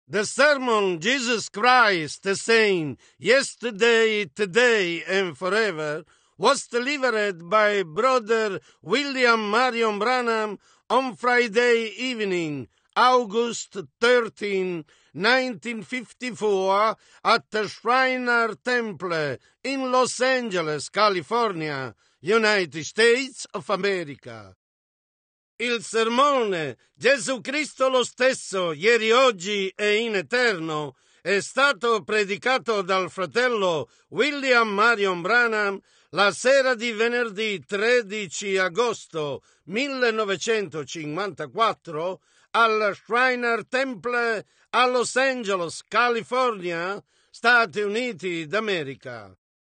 The sermon Jesus Christ the same yesterday, today, and forever was delivered by Brother William Marion Branham on Friday evening, August 13, 1954, at the Shriner Temple in Los Angeles, California, United States of America. Il sermone Gesù Cristo lo stesso, ieri, oggi e in eterno, è stato predicato dal fratello William Marion Branham la sera di venerdì 13 agosto 1954 al Shriner Temple a Los Angeles, California, Stati Uniti d'America.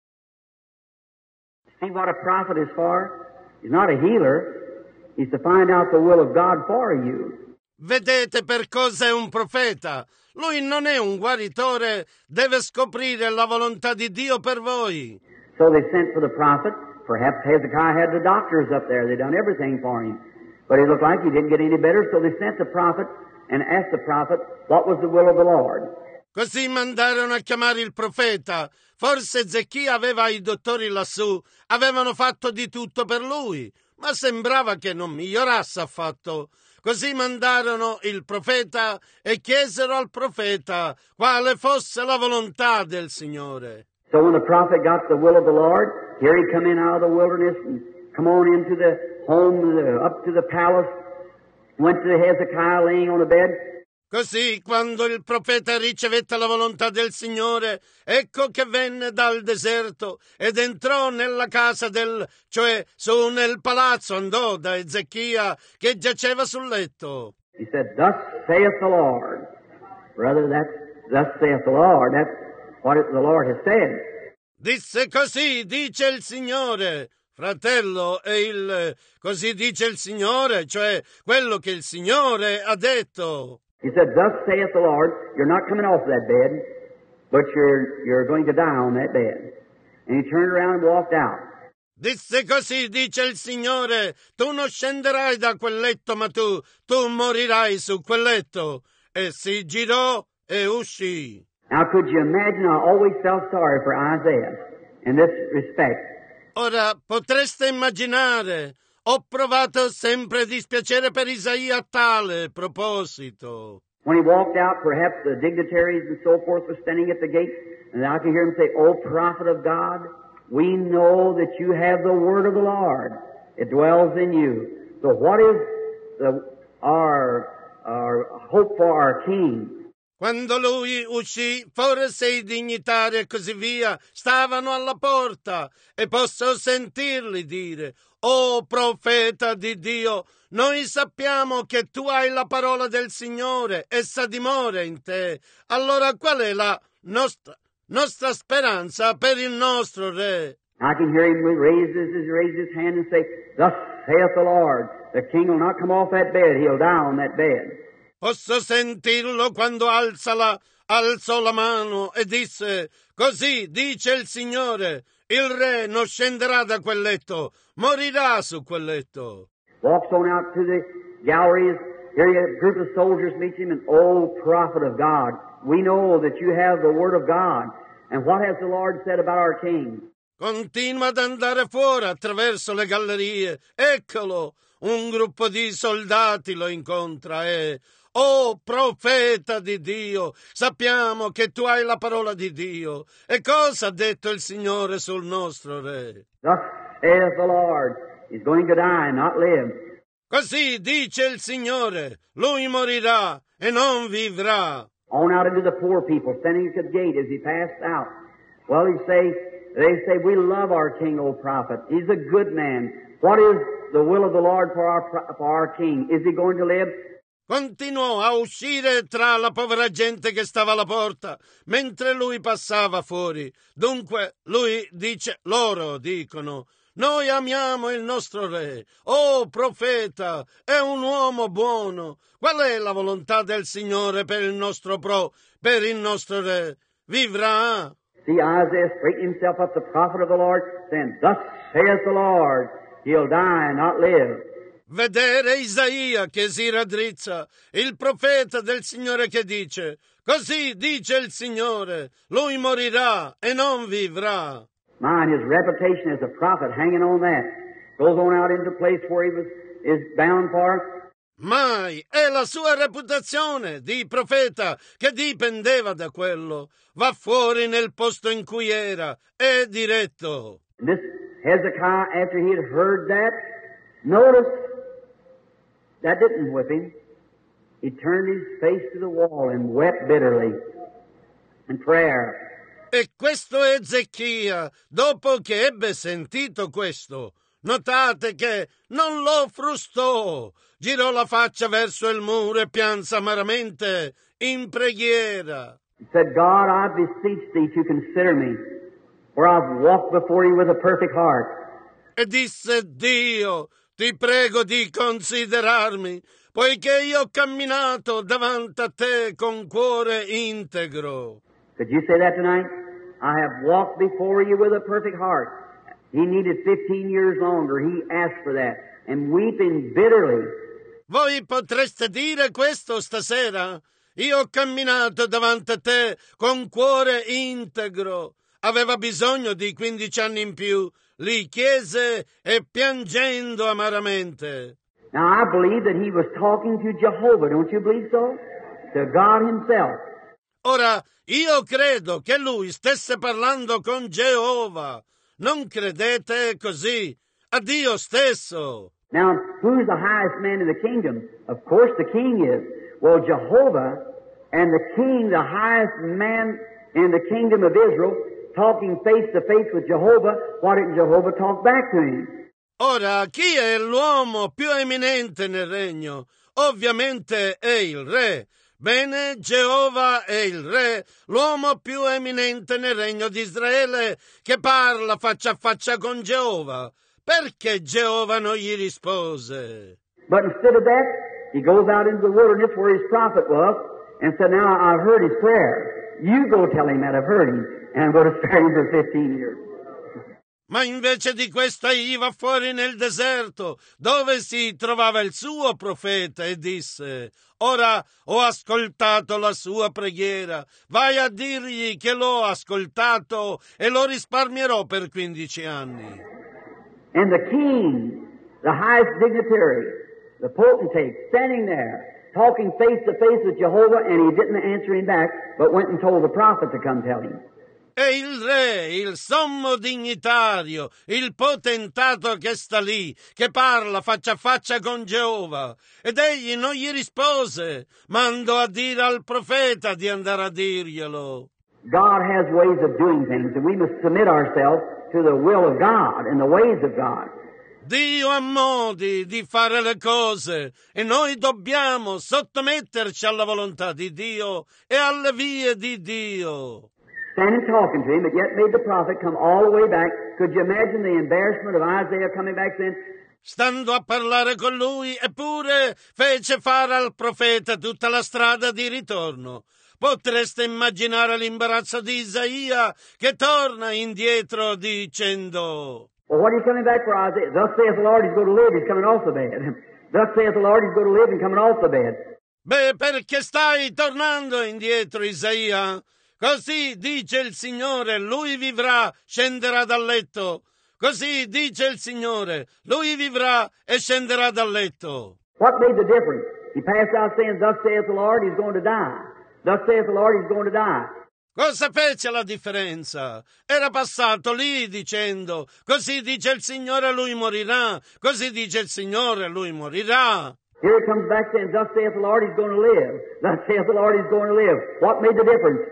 See what a prophet is for? He's not a healer. He's to find out the will of God for you. Vedete per cosa è un profeta? Lui non è un guaritore, deve scoprire la volontà di Dio per voi. So they sent for the prophet. Perhaps Hezekiah had the doctors up there. They done everything for him. But it looked like he didn't get any better, so they sent the prophet and asked the prophet what was the will of the Lord. Così mandarono a chiamare il profeta. Forse Ezechia aveva i dottori lassù, avevano fatto di tutto per lui, ma sembrava che non migliorasse affatto. Così mandarono il profeta e chiesero al profeta quale fosse la volontà del Signore. So when the prophet got the will of the Lord, here he come in out of the wilderness and come on into the home, up to the palace, went to Hezekiah laying on a bed. Così, quando il profeta ricevette la volontà del Signore, ecco che venne dal deserto ed entrò nella casa cioè su nel palazzo, andò da Ezechia che giaceva sul letto. He said, "Thus saith the Lord." Brother, thus saith the Lord. That's what the Lord has said. Disse: così dice il Signore. Fratello, così dice il Signore, cioè quello che il Signore ha detto. He said, "Thus saith the Lord, you're not coming off that bed, but you're going to die on that bed." And he turned around and walked out. Disse: così dice il Signore, tu non scenderai da quel letto, ma tu morirai su quel letto. E si girò e uscì. Now could you imagine, I always felt sorry for Isaiah in this respect. Ora potreste immaginare, ho provato sempre dispiacere per Isaia a tale proposito. When he walked out, perhaps the dignitaries and so forth were standing at the gate, and I could hear him say, "O prophet of God, we know that you have the word of the Lord. It dwells in you." So what is our hope for our king? Quando lui uscì, forse i dignitari e così via stavano alla porta e posso sentirli dire: «O profeta di Dio, noi sappiamo che tu hai la parola del Signore, essa dimora in te. Allora qual è la nostra speranza per il nostro Re?» I can hear him raise his hand and say, "Thus saith the Lord, the king will not come off that bed, he'll die on that bed." Posso sentirlo quando alzò la mano e disse: «Così dice il Signore, il re non scenderà da quel letto, morirà su quel letto». Walks on out to the galleries. Here a group of soldiers meet him, and, "O prophet of God, we know that you have the word of God. And what has the Lord said about our king?" Continua ad andare fuori attraverso le gallerie. Eccolo, un gruppo di soldati lo incontra e: «Oh profeta di Dio, sappiamo che tu hai la parola di Dio. E cosa ha detto il Signore sul nostro Re?» Thus saith the Lord, he's going to die, not live. Così dice il Signore, lui morirà e non vivrà. On out into the poor people, standing at the gate as he passed out. Well, they say, "We love our king, O prophet. He's a good man. What is the will of the Lord for our king? Is he going to live?" Continuò a uscire tra la povera gente che stava alla porta, mentre lui passava fuori. Dunque loro dicono: «Noi amiamo il nostro re. Oh profeta, è un uomo buono. Qual è la volontà del Signore per il nostro re? Vivrà?» See Isaiah straightening himself up, the prophet of the Lord, saying, "Thus saith the Lord, he'll die, not live." vedere Isaia che si raddrizza, il profeta del Signore che dice: così dice il Signore, lui morirà e non vivrà. Mine, his reputation as a prophet hanging on that. Goes on out into the place where is bound for. Mai è la sua reputazione di profeta che dipendeva da quello. Va fuori nel posto in cui era, è diretto. And this Hezekiah, after he had heard that, notice that didn't whip him. He turned his face to the wall and wept bitterly in prayer. E questo Ezechia, dopo che ebbe sentito questo, notate che non lo frustò, girò la faccia verso il muro e pianse amaramente in preghiera. He said, God, I beseech thee to consider me, for I've walked before you with a perfect heart. E disse: Dio, ti prego di considerarmi, poiché io ho camminato davanti a te con cuore integro. Could you say that tonight? I have walked before you with a perfect heart. He needed 15 years longer. He asked for that. And weeping bitterly. Voi potreste dire questo stasera? Io ho camminato davanti a te con cuore integro. Aveva bisogno di 15 anni in più. Li chiese e piangendo amaramente. Now I believe that he was talking to Jehovah. Don't you believe so? To God himself. Ora, io credo che lui stesse parlando con Geova. Non credete così? A Dio stesso. Now, who's the highest man in the kingdom? Of course the king is. Well, Jehovah and the king, the highest man in the kingdom of Israel, talking face to face with Jehovah, why didn't Jehovah talk back to him? Ora, chi è l'uomo più eminente nel regno? Ovviamente è il re. Bene, Geova è il re, l'uomo più eminente nel regno di Israele, che parla faccia a faccia con Geova. Perché Geova non gli rispose? But instead of that, he goes out into the wilderness where his prophet was and said, now I've heard his prayer. You go tell him that I've heard him, and I'm going to spare him for 15 years. Ma invece di questo egli va fuori nel deserto, dove si trovava il suo profeta, e disse: ora ho ascoltato la sua preghiera, vai a dirgli che l'ho ascoltato e lo risparmierò per 15 anni. And the king, the highest dignitary, the potentate, standing there, talking face to face with Jehovah, and he didn't answer him back, but went and told the prophet to come tell him. E il re, il sommo dignitario, il potentato che sta lì, che parla faccia a faccia con Geova, ed egli non gli rispose, mandò a dire al profeta di andare a dirglielo. God has ways of doing things, and we must submit ourselves to the will of God and the ways of God. Dio ha modi di fare le cose e noi dobbiamo sottometterci alla volontà di Dio e alle vie di Dio. Standing talking to him, it yet made the prophet come all the way back. Could you imagine the embarrassment of Isaiah coming back saying, stando a parlare con lui, eppure fece fare al profeta tutta la strada di ritorno. Potreste immaginare l'imbarazzo di Isaia che torna indietro dicendo: well, what are you coming back for, Isaiah? Thus saith the Lord, he's going to live, he's coming off the bed. Thus saith the Lord, he's going to live and coming off the bed. Beh, perché stai tornando indietro, Isaia? Così dice il Signore, lui vivrà, scenderà dal letto. Così dice il Signore, lui vivrà e scenderà dal letto. What made the difference? He passed out saying, thus saith the Lord, he's going to die. Thus saith the Lord, he's going to die. Cosa fece la differenza? Era passato lì dicendo, così dice il Signore, lui morirà. Così dice il Signore, lui morirà. Here it comes back saying, thus saith the Lord, he's going to live. Thus saith the Lord, he's going to live. What made the difference?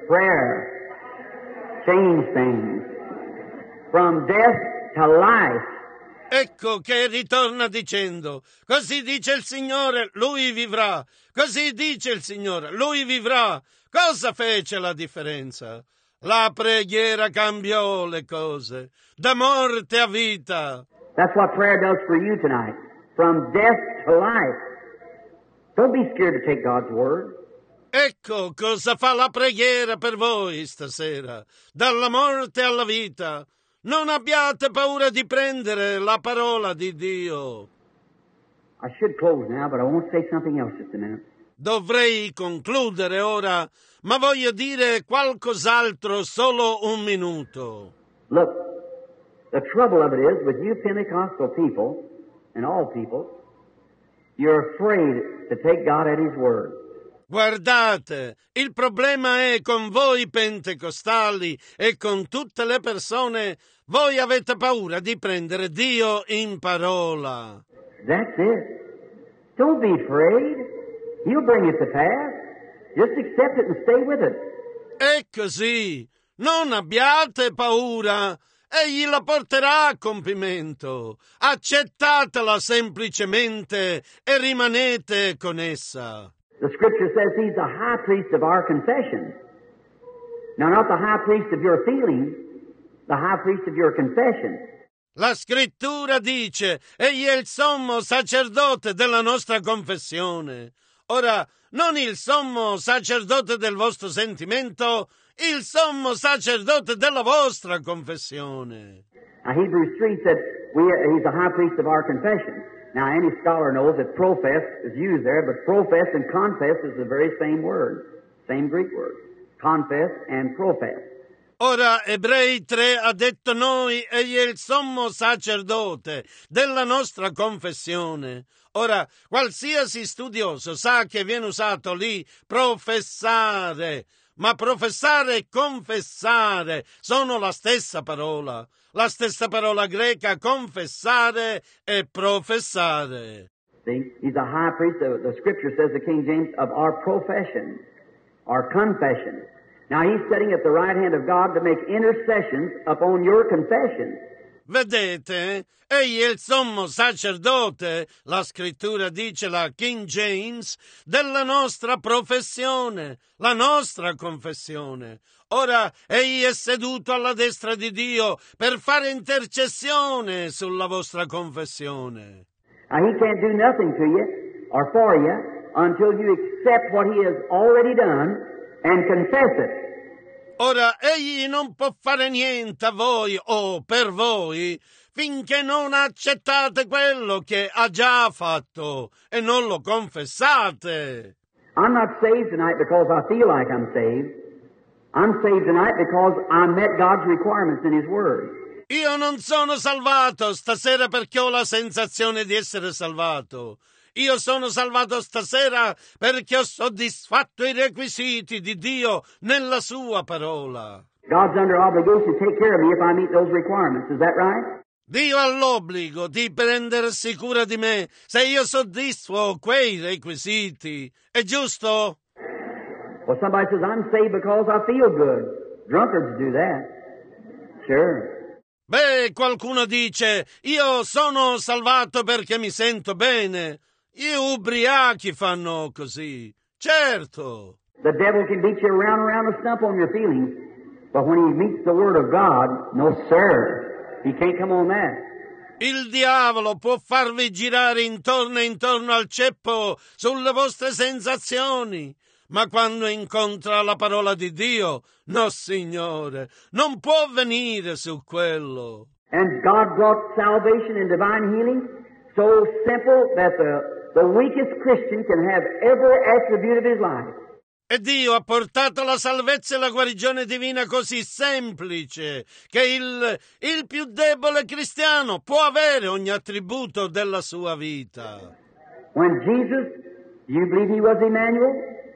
Prayer. Changed things. From death to life. Ecco che ritorna dicendo, così dice il Signore, lui vivrà. Così dice il Signore, lui vivrà. Cosa fece la differenza? La preghiera cambiò le cose, da morte a vita. That's what prayer does for you tonight. From death to life. Don't be scared to take God's word. Ecco cosa fa la preghiera per voi stasera, dalla morte alla vita. Non abbiate paura di prendere la parola di Dio. I should close now, but I won't say something else just a minute. Dovrei concludere ora, ma voglio dire qualcos'altro solo un minuto. Look, the trouble of it is, with you Pentecostal people, and all people, you're afraid to take God at His word. Guardate, il problema è con voi pentecostali e con tutte le persone, voi avete paura di prendere Dio in parola. That's it. Don't be afraid. He'll bring it to pass. Just accept it and stay with it. È così. Non abbiate paura. Egli la porterà a compimento. Accettatela semplicemente e rimanete con essa. The Scripture says He's the high priest of our confession. Now, not the high priest of your feelings, the high priest of your confession. La scrittura dice, egli è il sommo sacerdote della nostra confessione. Ora, non il sommo sacerdote del vostro sentimento, il sommo sacerdote della vostra confessione. Now, Hebrews 3 said He's the high priest of our confession. Now, any scholar knows that profess is used there, but profess and confess is the very same word, same Greek word. Confess and profess. Ora Ebrei 3 ha detto noi, egli è il sommo sacerdote della nostra confessione. Ora, qualsiasi studioso sa che viene usato lì professare, ma professare e confessare sono la stessa parola greca confessare e professare. See, He's a high priest, the Scripture says, the King James, of our profession, our confession. Now He's sitting at the right hand of God to make intercessions upon your confession. Vedete? Egli è il sommo sacerdote, la scrittura dice, la King James, della nostra professione, la nostra confessione. Ora egli è seduto alla destra di Dio per fare intercessione sulla vostra confessione. Now He can't do nothing to you or for you until you accept what He has already done and confess it. Ora, egli non può fare niente a voi o per voi finché non accettate quello che ha già fatto e non lo confessate. I'm not saved tonight because I feel like I'm saved. I'm saved tonight because I met God's requirements in His Word. Io non sono salvato stasera perché ho la sensazione di essere salvato. Io sono salvato stasera perché ho soddisfatto i requisiti di Dio nella sua parola. God's under obligation to take care of me if I meet those requirements. Is that right? Dio ha l'obbligo di prendersi cura di me se io soddisfo quei requisiti. È giusto? Well, somebody says, I'm saved because I feel good. Drunkards do that. Sure. Beh, qualcuno dice, io sono salvato perché mi sento bene. Gli ubriachi fanno così. Certo. The devil can beat you around the stump on your feelings, but when he meets the Word of God, no sir, he can't come on that. Il diavolo può farvi girare intorno e intorno al ceppo sulle vostre sensazioni, ma quando incontra la parola di Dio, no signore, non può venire su quello. And God brought salvation and divine healing so simple that the weakest Christian can have every attribute of his life. E Dio ha portato la salvezza e la guarigione divina così semplice che il più debole cristiano può avere ogni attributo della sua vita. When Jesus, you believe He was Emmanuel?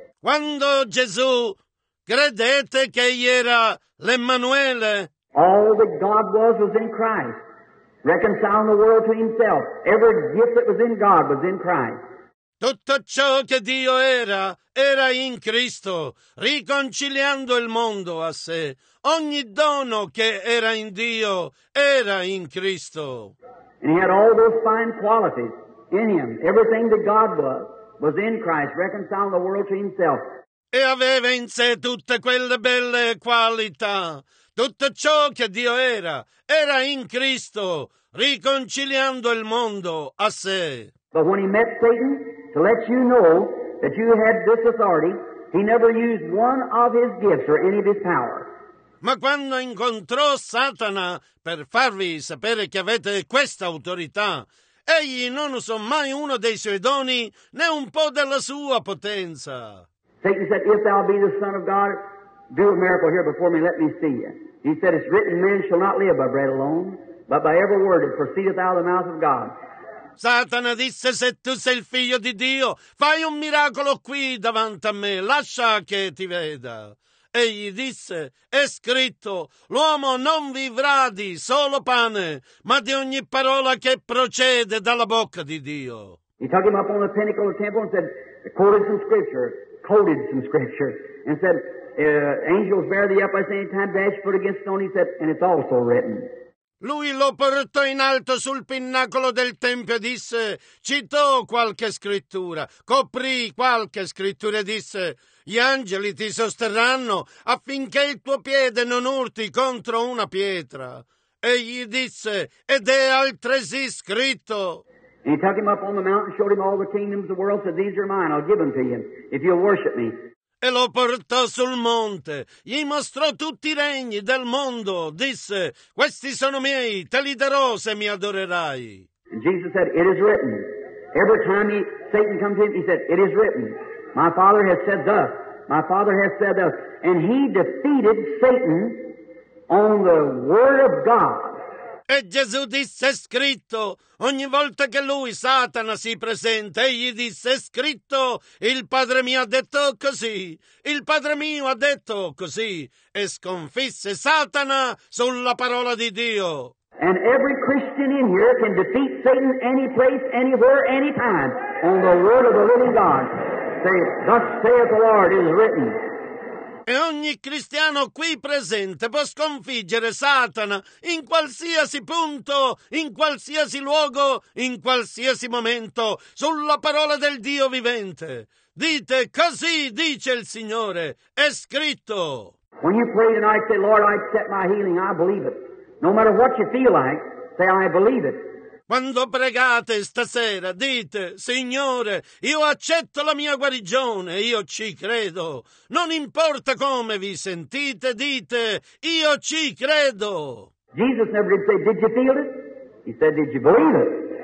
Quando Gesù, credete che egli era l'Emmanuele? All that God was in Christ, reconciling the world to Himself. Every gift that was in God was in Christ. Tutto ciò che Dio era in Cristo, riconciliando il mondo a sé. Ogni dono che era in Dio era in Cristo. And He had all those fine qualities in Him. Everything that God was in Christ, reconciling the world to Himself. E aveva in sé tutte quelle belle qualità. Tutto ciò che Dio era in Cristo, riconciliando il mondo a sé. But when He met Satan, to let you know that you had this authority, He never used one of His gifts or any of His power. Ma quando incontrò Satana per farvi sapere che avete questa autorità, Egli non usò mai uno dei suoi doni, né un po' della sua potenza. Satan said, if thou be the Son of God, do a miracle here before me, let me see you. He said, it's written, man shall not live by bread alone, but by every word that proceedeth out of the mouth of God. Satana disse, se tu sei il figlio di Dio, fai un miracolo qui davanti a me, lascia che ti veda. Egli disse, è scritto, l'uomo non vivrà di solo pane, ma di ogni parola che procede dalla bocca di Dio. He took him up on the pinnacle of the temple and said, quoted some scripture, and said, angels bear thee up, I say, any time dash foot against stone. He said, and it's also written. Lui lo portò in alto sul pinnacolo del tempio e disse, citò qualche scrittura, coprì qualche scrittura e disse, gli angeli ti sosterranno affinché il tuo piede non urti contro una pietra. Egli disse, ed è altresì scritto. And he took him up on the mountain, showed him all the kingdoms of the world, said, these are mine, I'll give them to you, if you'll worship me. E lo portò sul monte, gli mostrò tutti i regni del mondo, disse, questi sono miei, te li darò se mi adorerai. And Jesus said, it is written. Every time Satan comes in, he said, it is written. My Father has said thus. My Father has said thus. And he defeated Satan on the Word of God. E Gesù disse, è scritto, ogni volta che lui, Satana, si presenta, egli disse, è scritto, il Padre mio ha detto così, il Padre mio ha detto così, e sconfisse Satana sulla parola di Dio. And every Christian in here can defeat Satan any place, anywhere, anytime, on the Word of the living God. Say, thus saith the Lord, it is written. E ogni cristiano qui presente può sconfiggere Satana in qualsiasi punto, in qualsiasi luogo, in qualsiasi momento, sulla parola del Dio vivente. Dite, così dice il Signore, è scritto. When you pray tonight, say, Lord, I accept my healing, I believe it. No matter what you feel like, say, I believe it. Quando pregate stasera, dite, Signore, io accetto la mia guarigione, io ci credo. Non importa come vi sentite, dite, io ci credo. Jesus never did say, did you feel it? He said, did you believe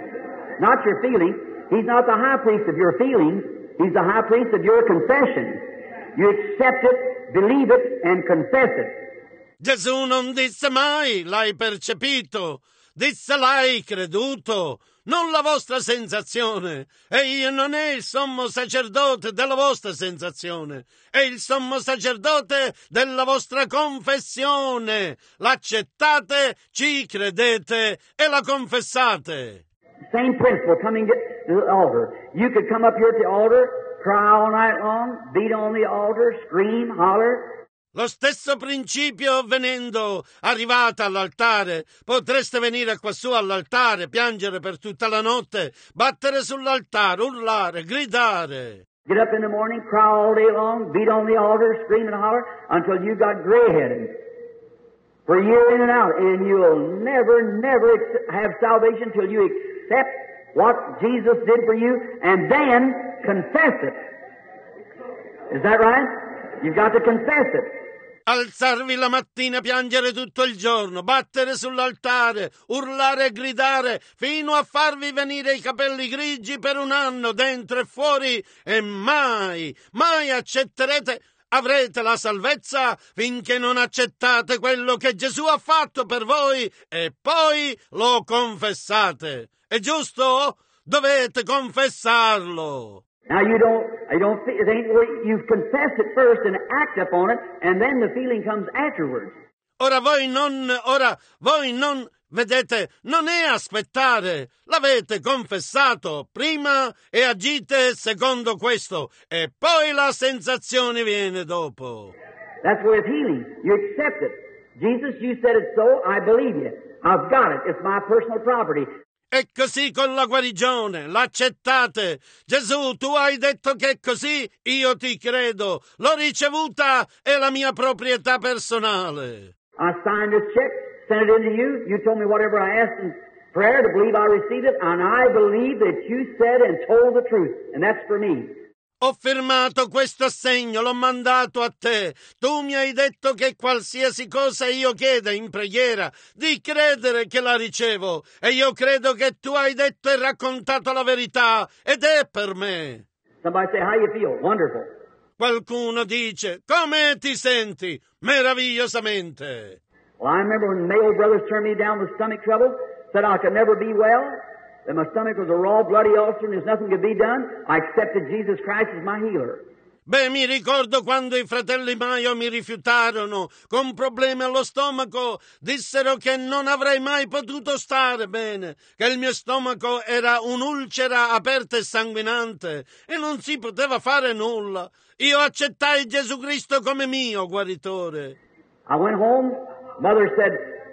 it? Not your feeling. He's not the high priest of your feelings. He's the high priest of your confession. You accept it, believe it, and confess it. Gesù non disse mai, l'hai percepito. Disse l'hai creduto, non la vostra sensazione. Egli non è il sommo sacerdote della vostra sensazione, è il sommo sacerdote della vostra confessione. L'accettate, ci credete e la confessate. Same principle coming to the altar. You could come up here at the altar, cry all night long, beat on the altar, scream, holler. Lo stesso principio venendo, arrivata all'altare, potreste venire quassù all'altare, piangere per tutta la notte, battere sull'altare, urlare, gridare. Get up in the morning, cry all day long, beat on the altar, scream and holler, until you got gray-headed. For a year in and out, and you'll never have salvation till you accept what Jesus did for you, and then confess it. Is that right? You've got to confess it. Alzarvi la mattina, piangere tutto il giorno, battere sull'altare, urlare e gridare, fino a farvi venire i capelli grigi per un anno, dentro e fuori, e mai accetterete, avrete la salvezza finché non accettate quello che Gesù ha fatto per voi e poi lo confessate. È giusto? Dovete confessarlo. Now you don't it ain't where you've confessed it first and act upon it, and then the feeling comes afterwards. Ora voi non vedete, non è aspettare, l'avete confessato prima e agite secondo questo, e poi la sensazione viene dopo. That's where it's healing. You accept it. Jesus, you said it so, I believe you. I've got it. It's my personal property. E così con la guarigione, l'accettate. Gesù, tu hai detto che è così, io ti credo. L'ho ricevuta, è la mia proprietà personale. I signed this check, sent it into you. You told me whatever I asked in prayer to believe I received it, and I believe that you said and told the truth, and that's for me. Ho firmato questo assegno, l'ho mandato a te. Tu mi hai detto che qualsiasi cosa io chieda in preghiera, di credere che la ricevo. E io credo che tu hai detto e raccontato la verità, ed è per me. Somebody say, how you feel? Wonderful. Qualcuno dice, come ti senti? Meravigliosamente. Well, I remember when Mayo Brothers turned me down with stomach trouble, said I could never be well, that my stomach was a raw, bloody ulcer and there's nothing could be done. I accepted Jesus Christ as my healer. Beh, mi ricordo quando i fratelli Maio mi rifiutarono con problemi allo stomaco, dissero che non avrei mai potuto stare bene, che il mio stomaco era un'ulcera aperta e sanguinante e non si poteva fare nulla. Io accettai Gesù Cristo come mio guaritore. I went home. Mother said,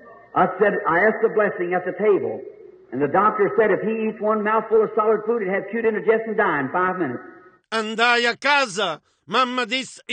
I asked a blessing at the table. And the doctor said if he eats one mouthful of solid food, he'd have acute indigestion and die in 5 minutes. Andai a casa. Mamma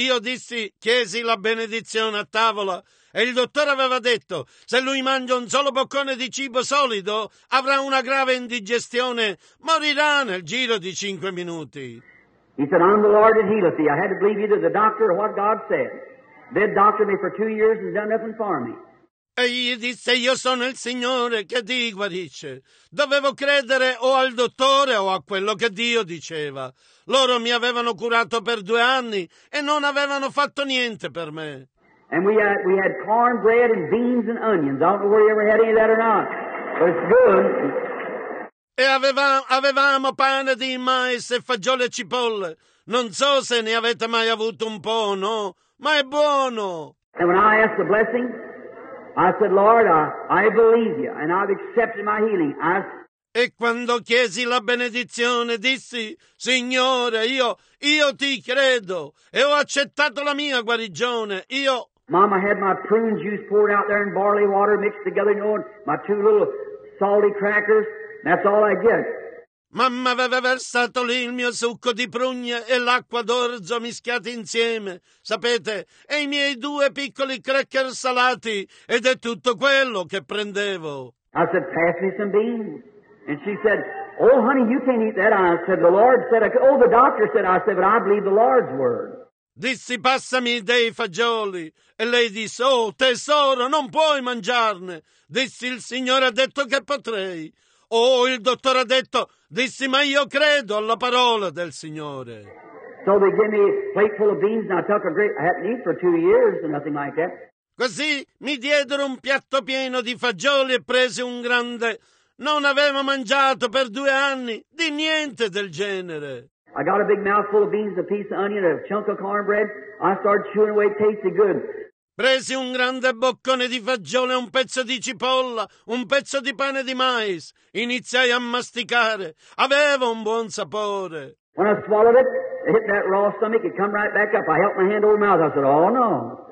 chiesi la benedizione a tavola e il dottore aveva detto se lui mangia un solo boccone di cibo solido avrà una grave indigestione, morirà nel giro di 5 minuti. He said, I'm the Lord that healeth thee. I had to believe either the doctor or what God said. They'd doctored me for 2 years and done nothing for me. E gli disse, io sono il Signore che ti guarisce. Dovevo credere o al dottore o a quello che Dio diceva. Loro mi avevano curato per 2 anni e non avevano fatto niente per me. And we had cornbread and beans and onions. I don't know whether you ever had any of that or not, but it's good. E avevamo pane di mais e fagioli e cipolle. Non so se ne avete mai avuto un po', no? Ma è buono. And when I asked the blessing, I said, Lord, I believe you, and I've accepted my healing. E quando chiesi la benedizione, dissi, Signore, io ti credo, e ho accettato la mia guarigione. Mama had my prune juice poured out there in barley water mixed together, you know, and my 2 little salty crackers. That's all I get. Mamma aveva versato lì il mio succo di prugne e l'acqua d'orzo mischiati insieme, sapete, e i miei 2 piccoli cracker salati, ed è tutto quello che prendevo. I said, pass me some beans. And she said, oh, honey, you can't eat that. I said, the Lord said, the doctor said, I said, but I believe the Lord's word. Dissi, passami dei fagioli. E lei disse, oh, tesoro, non puoi mangiarne. Dissi, il Signore ha detto che potrei. Oh, il dottore ha detto, dissi, ma io credo alla parola del Signore. So they gave me a plate full of beans and I took I hadn't eaten for 2 years or nothing like that. Così mi diedero un piatto pieno di fagioli e presi un grande. Non avevo mangiato per 2 anni, di niente del genere. I got a big mouthful of beans, a piece of onion, a chunk of cornbread. I started chewing away, it tasted good. Presi un grande boccone di fagioli e un pezzo di cipolla, un pezzo di pane di mais. Iniziai a masticare. Aveva un buon sapore. When I swallowed it hit that raw stomach, it come right back up. I held my hand over my mouth. I said, oh, no.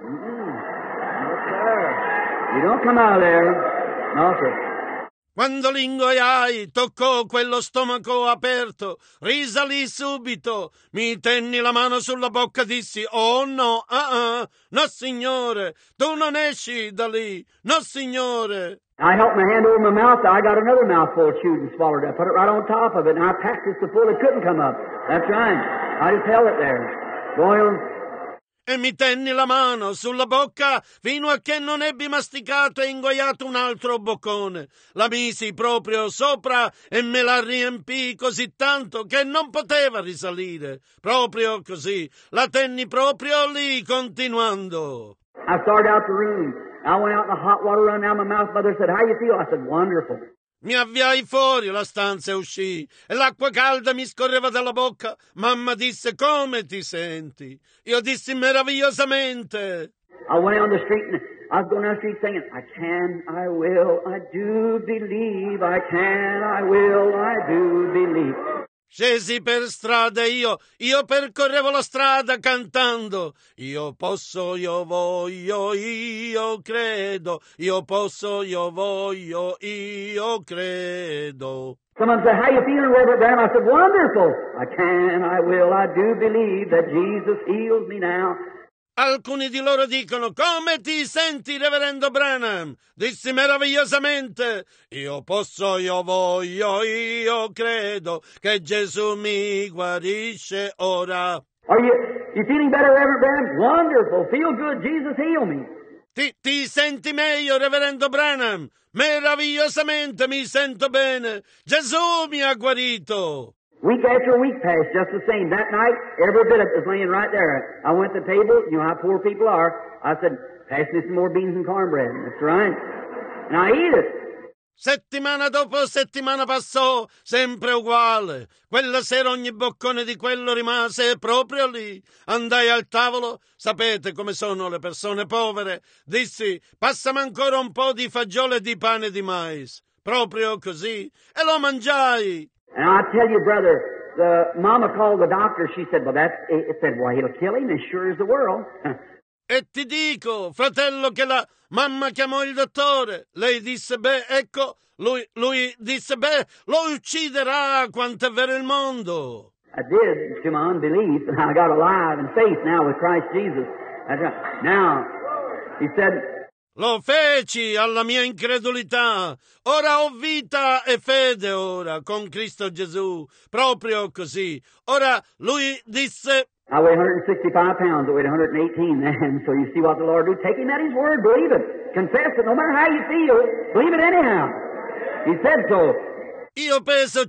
No, sir. You don't come out of there. No, sir. Quando l'ingoiai, toccò quello stomaco aperto, risalì subito, mi tenni la mano sulla bocca, dissi, oh no, no signore, tu non esci da lì, no signore. I held my hand over my mouth, I got another mouthful chewed and swallowed it. I put it right on top of it, and I practiced to pull, it couldn't come up. That's right. I just held it there. Going on. E mi tenni la mano sulla bocca fino a che non ebbi masticato e ingoiato un altro boccone. La misi proprio sopra e me la riempii così tanto che non poteva risalire. Proprio così. La tenni proprio lì, continuando. I started out the room. I went out in the hot water run down my mouth. Mother said, how you feel? I said, wonderful. Mi avviai fuori la stanza e uscii, e l'acqua calda mi scorreva dalla bocca. Mamma disse, come ti senti? Io dissi, meravigliosamente. I went on the street, and I was going down the street singing, I can, I will, I do believe, I can, I will, I do believe. Scesi per strada e io percorrevo la strada cantando. Io posso, io voglio, io credo. Io posso, io voglio, io credo. Someone said, how you feeling, Reverend Branham? I said, wonderful. I can, I will, I do believe that Jesus heals me now. Alcuni di loro dicono: come ti senti, reverendo Branham? Dissi meravigliosamente: io posso, io voglio, io credo che Gesù mi guarisce ora. Are you feeling better, Reverend Branham? Wonderful. Feel good. Jesus, heal me. Ti senti meglio, reverendo Branham? Meravigliosamente mi sento bene. Gesù mi ha guarito. Week after week passed just the same. That night, every bit of it was laying right there. I went to the table. You know how poor people are. I said, pass me some more beans and cornbread. That's right. And I eat it. Settimana dopo settimana passò, sempre uguale. Quella sera ogni boccone di quello rimase proprio lì. Andai al tavolo, sapete come sono le persone povere. Dissi: passami ancora un po' di fagioli e di pane di mais. Proprio così. E lo mangiai. And I tell you, brother, the mama called the doctor. She said, well, it'll kill him as sure as the world. E ti dico, fratello, che la mamma chiamò il dottore. Lei disse: beh, ecco, lui disse: beh, lo ucciderà, quanto è vero il mondo. I did, to my unbelief, and I got alive in faith now with Christ Jesus. That's right. Now, he said, lo feci alla mia incredulità. Ora ho vita e fede ora con Cristo Gesù. Proprio così. Ora lui disse: I weigh 165 pounds. I weighed 118 then. So you see what the Lord do. Take him at his word. Believe it. Confess it. No matter how you feel, believe it anyhow. He said so. Io peso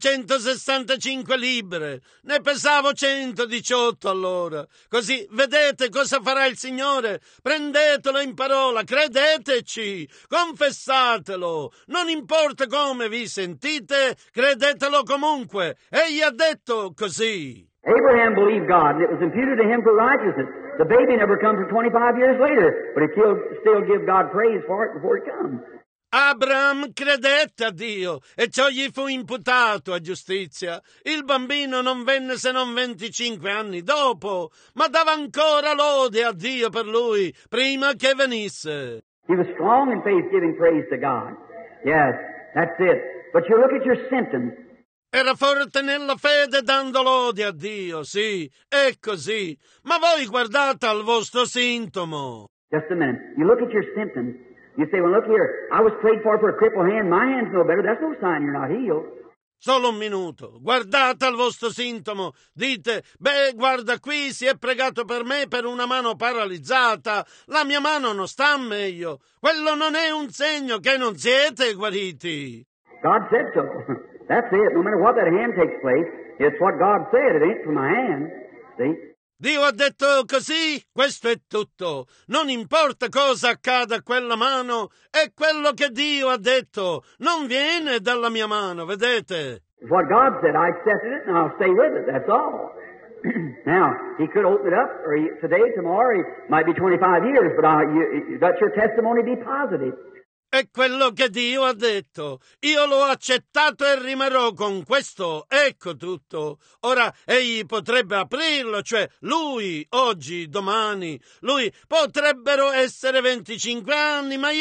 165 libbre, ne pesavo 118 allora. Così vedete cosa farà il Signore. Prendetelo in parola, credeteci, confessatelo. Non importa come vi sentite, credetelo comunque. Egli ha detto così. Abraham believed God, and it was imputed to him for righteousness. The baby never comes for 25 years later, but he still give God praise for it before it comes. Abraham credette a Dio e ciò gli fu imputato a giustizia. Il bambino non venne se non 25 anni dopo, ma dava ancora lode a Dio per lui prima che venisse. He was strong in faith, giving praise to God. Yes, that's it. But you look at your symptoms. Era forte nella fede dando lode a Dio, sì, è così. Ma voi guardate al vostro sintomo. Just a minute. You look at your symptoms. You say, well, look here, I was prayed for a crippled hand. My hand's no better. That's no sign you're not healed. Solo un minuto. Guardate al vostro sintomo. Dite: beh, guarda qui, si è pregato per me per una mano paralizzata. La mia mano non sta meglio. Quello non è un segno che non siete guariti. God said so. That's it. No matter what that hand takes place, it's what God said. It ain't for my hand. See? Dio ha detto così, questo è tutto. Non importa cosa accada a quella mano, è quello che Dio ha detto. Non viene dalla mia mano, vedete? What God said, I accepted it and I'll stay with it. That's all. Now, He could open it up or today, tomorrow, it might be 25 years, but let your testimony be positive. È quello che Dio ha detto. Io l'ho accettato e rimarrò con questo. Ecco tutto. Ora egli potrebbe aprirlo, cioè lui, oggi, domani. Lui potrebbero essere 25 anni, ma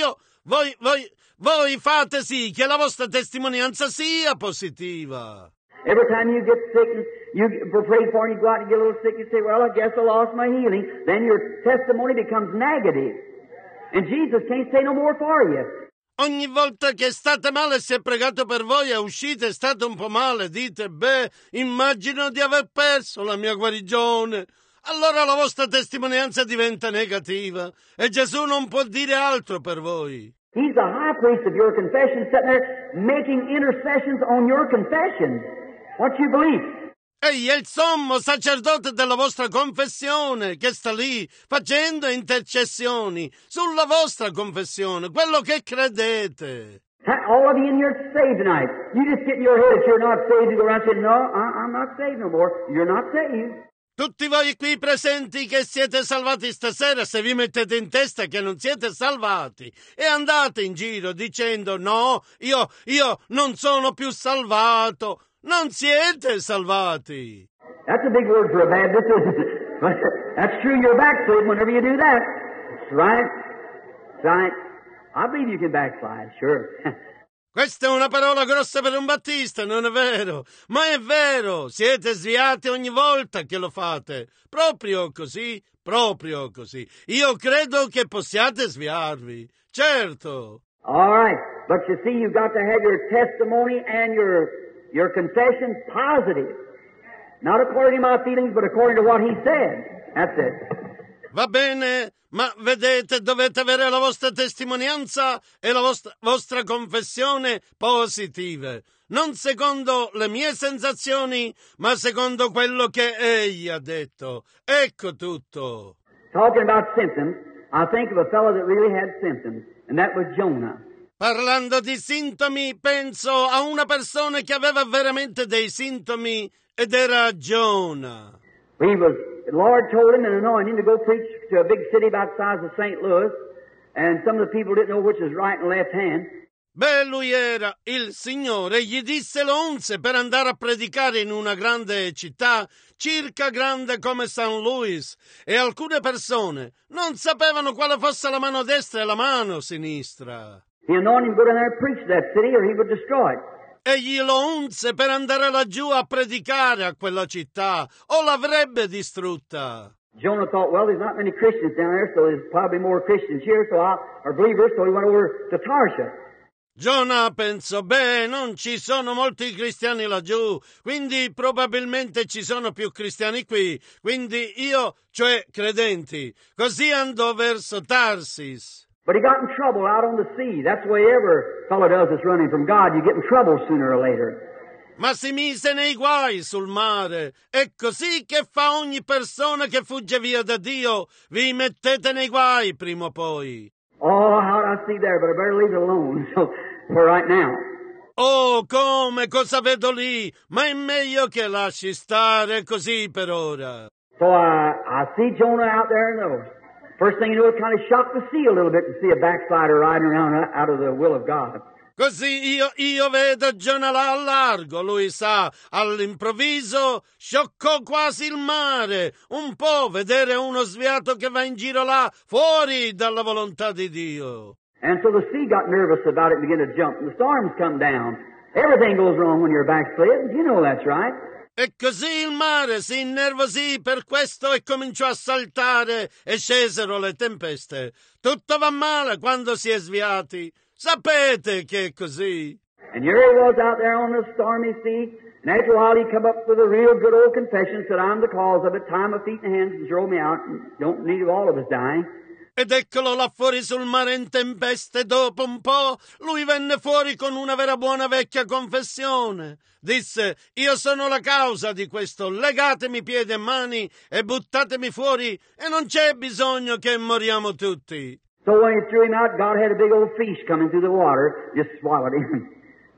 voi fate sì che la vostra testimonianza sia positiva. Every time you get sick and you pray for and you go out and get a little sick, you say, well, I guess I lost my healing. Then your testimony becomes negative. And Jesus can't say no more for you. Ogni volta che state male e si è pregato per voi e uscite e state un po' male, dite: beh, immagino di aver perso la mia guarigione. Allora la vostra testimonianza diventa negativa e Gesù non può dire altro per voi. He's the high priest of your confession, sitting there making intercessions on your confession. What you believe? Egli è il sommo sacerdote della vostra confessione, che sta lì facendo intercessioni sulla vostra confessione, quello che credete. All of you in here saved tonight. You just get in your head that you're not saved and go around saying, no, I'm not saved no more. You're not saved. Tutti voi qui presenti che siete salvati stasera, se vi mettete in testa che non siete salvati e andate in giro dicendo: no, io non sono più salvato. Non siete salvati. That's a big word for a Baptist, isn't it? But that's true, you're backslid whenever you do that. That's right. That's right. I believe you can backslide, sure. Questa è una parola grossa per un battista, non è vero? Ma è vero, siete sviati ogni volta che lo fate. Proprio così, proprio così. Io credo che possiate sviarvi, certo. All right, but you see, you've got to have your testimony and your confession positive. Not according to my feelings, but according to what he said. That's it. Va bene, ma vedete, dovete avere la vostra testimonianza e la vostra confessione positive, non secondo le mie sensazioni, ma secondo quello che egli ha detto. Ecco tutto. Talking about symptoms, I think of a fellow that really had symptoms, and that was Jonah. Parlando di sintomi, penso a una persona che aveva veramente dei sintomi, ed era Giona. The Lord told him and anointed him to go preach to a big city about the size of St. Louis, and some of the people didn't know which was right and left hand. Beh, lui era il Signore, gli disse lo unse per andare a predicare in una grande città, circa grande come St. Louis, e alcune persone non sapevano quale fosse la mano destra e la mano sinistra. He anointed him to go down there and preach to that city, or he would destroy it. Egli lo unse per andare laggiù a predicare a quella città, o l'avrebbe distrutta. Jonah thought, well, there's not many Christians down there, so there's probably more Christians here, or believers, so he went over to Tarshish. Giona pensò, beh, non ci sono molti cristiani laggiù, quindi probabilmente ci sono più cristiani qui, quindi io, cioè credenti, così andò verso Tarsis. But he got in trouble out on the sea. That's the way every fellow does that's running from God. You get in trouble sooner or later. Ma si mise nei guai sul mare. È così che fa ogni persona che fugge via da Dio. Vi mettete nei guai prima o poi. Oh, how I see there, but I better leave it alone for right now. Oh, come, cosa vedo lì? Ma è meglio che lasci stare così per ora. So I see Jonah out there in those. First thing you know, it kind of shocked the sea a little bit to see a backslider riding around out of the will of God. Così io vedo Giona là al largo, lui sa, all'improvviso scioccò quasi il mare, un po' vedere uno sviato che va in giro là, fuori dalla volontà di Dio. And so the sea got nervous about it and began to jump, and the storms come down. Everything goes wrong when you're backslid. You know that's right. E così il mare si innervosì per questo e cominciò a saltare e scesero le tempeste. Tutto va male quando si è sviati. Sapete che è così. And here he was out there on the stormy sea, and after a while he come up with a real good old confession, said, I'm the cause of it, tie my feet and hands and throw me out, and don't need all of us dying. Ed eccolo là fuori sul mare in tempeste. Dopo un po' lui venne fuori con una vera buona vecchia confessione. Disse, io sono la causa di questo, legatemi piedi e mani e buttatemi fuori e non c'è bisogno che moriamo tutti. So when he threw him out, God had a big old fish coming through the water, just swallowed him.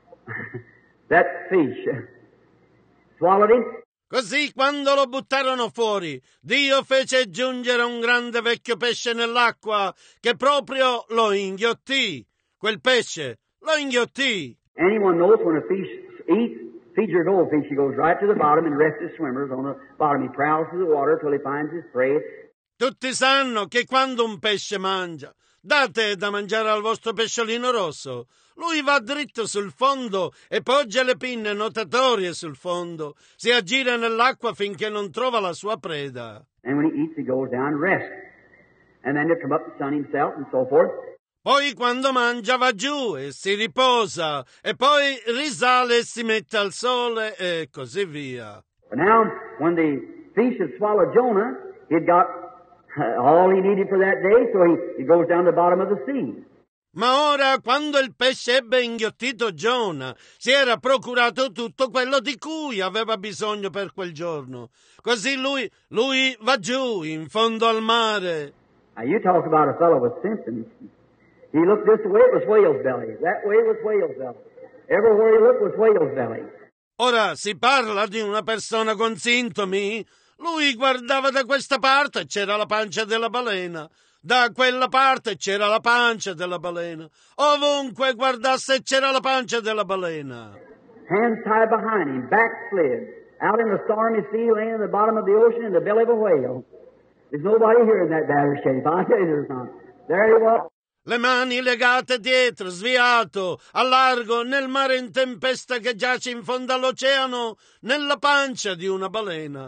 That fish swallowed him. Così quando lo buttarono fuori, Dio fece giungere un grande vecchio pesce nell'acqua che proprio lo inghiottì. Quel pesce lo inghiottì. Anyone knows when a fish feeds your goldfish, he goes right to the bottom and rests his swimmers on the bottom. He prowls through the water till he finds his prey. Tutti sanno che quando un pesce mangia, date da mangiare al vostro pesciolino rosso. Lui va dritto sul fondo e poggia le pinne notatorie sul fondo. Si aggira nell'acqua finché non trova la sua preda. And when he eats, he goes down and rests. And then he'll come up and sun himself and so forth. Poi quando mangia va giù e si riposa, e poi risale e si mette al sole e così via. But now, when the fish had swallowed Jonah, he'd got all he needed for that day, so he goes down to the bottom of the sea. Ma ora, quando il pesce ebbe inghiottito Giona, si era procurato tutto quello di cui aveva bisogno per quel giorno. Così lui va giù, in fondo al mare. Now, you talk about a fellow with symptoms. He looked this way, it was whale's belly. That way was whale's belly. Everywhere he looked was whale's belly. Ora si parla di una persona con sintomi? Lui guardava da questa parte e c'era la pancia della balena. Da quella parte c'era la pancia della balena. Ovunque guardasse c'era la pancia della balena. Hands tied behind him, backslid, out in the stormy sea, laying in the bottom of the ocean in the belly of a whale. There's nobody here in that battered shape. I tell you there's not. There he was. Le mani legate dietro, sviato, a largo, nel mare in tempesta che giace in fondo all'oceano, nella pancia di una balena.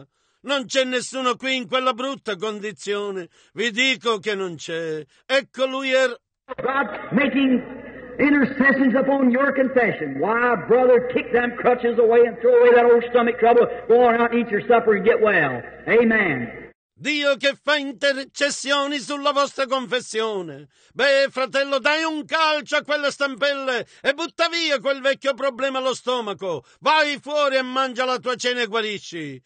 Non c'è nessuno qui in quella brutta condizione. Vi dico che non c'è. Ecco lui God making intercessions upon your confession. Why, brother, kick them crutches away and throw away that old stomach trouble. Go on out and eat your supper and get well. Amen. Dio che fa intercessioni sulla vostra confessione. Beh, fratello, dai un calcio a quelle stampelle e butta via quel vecchio problema allo stomaco. Vai fuori e mangia la tua cena e guarisci.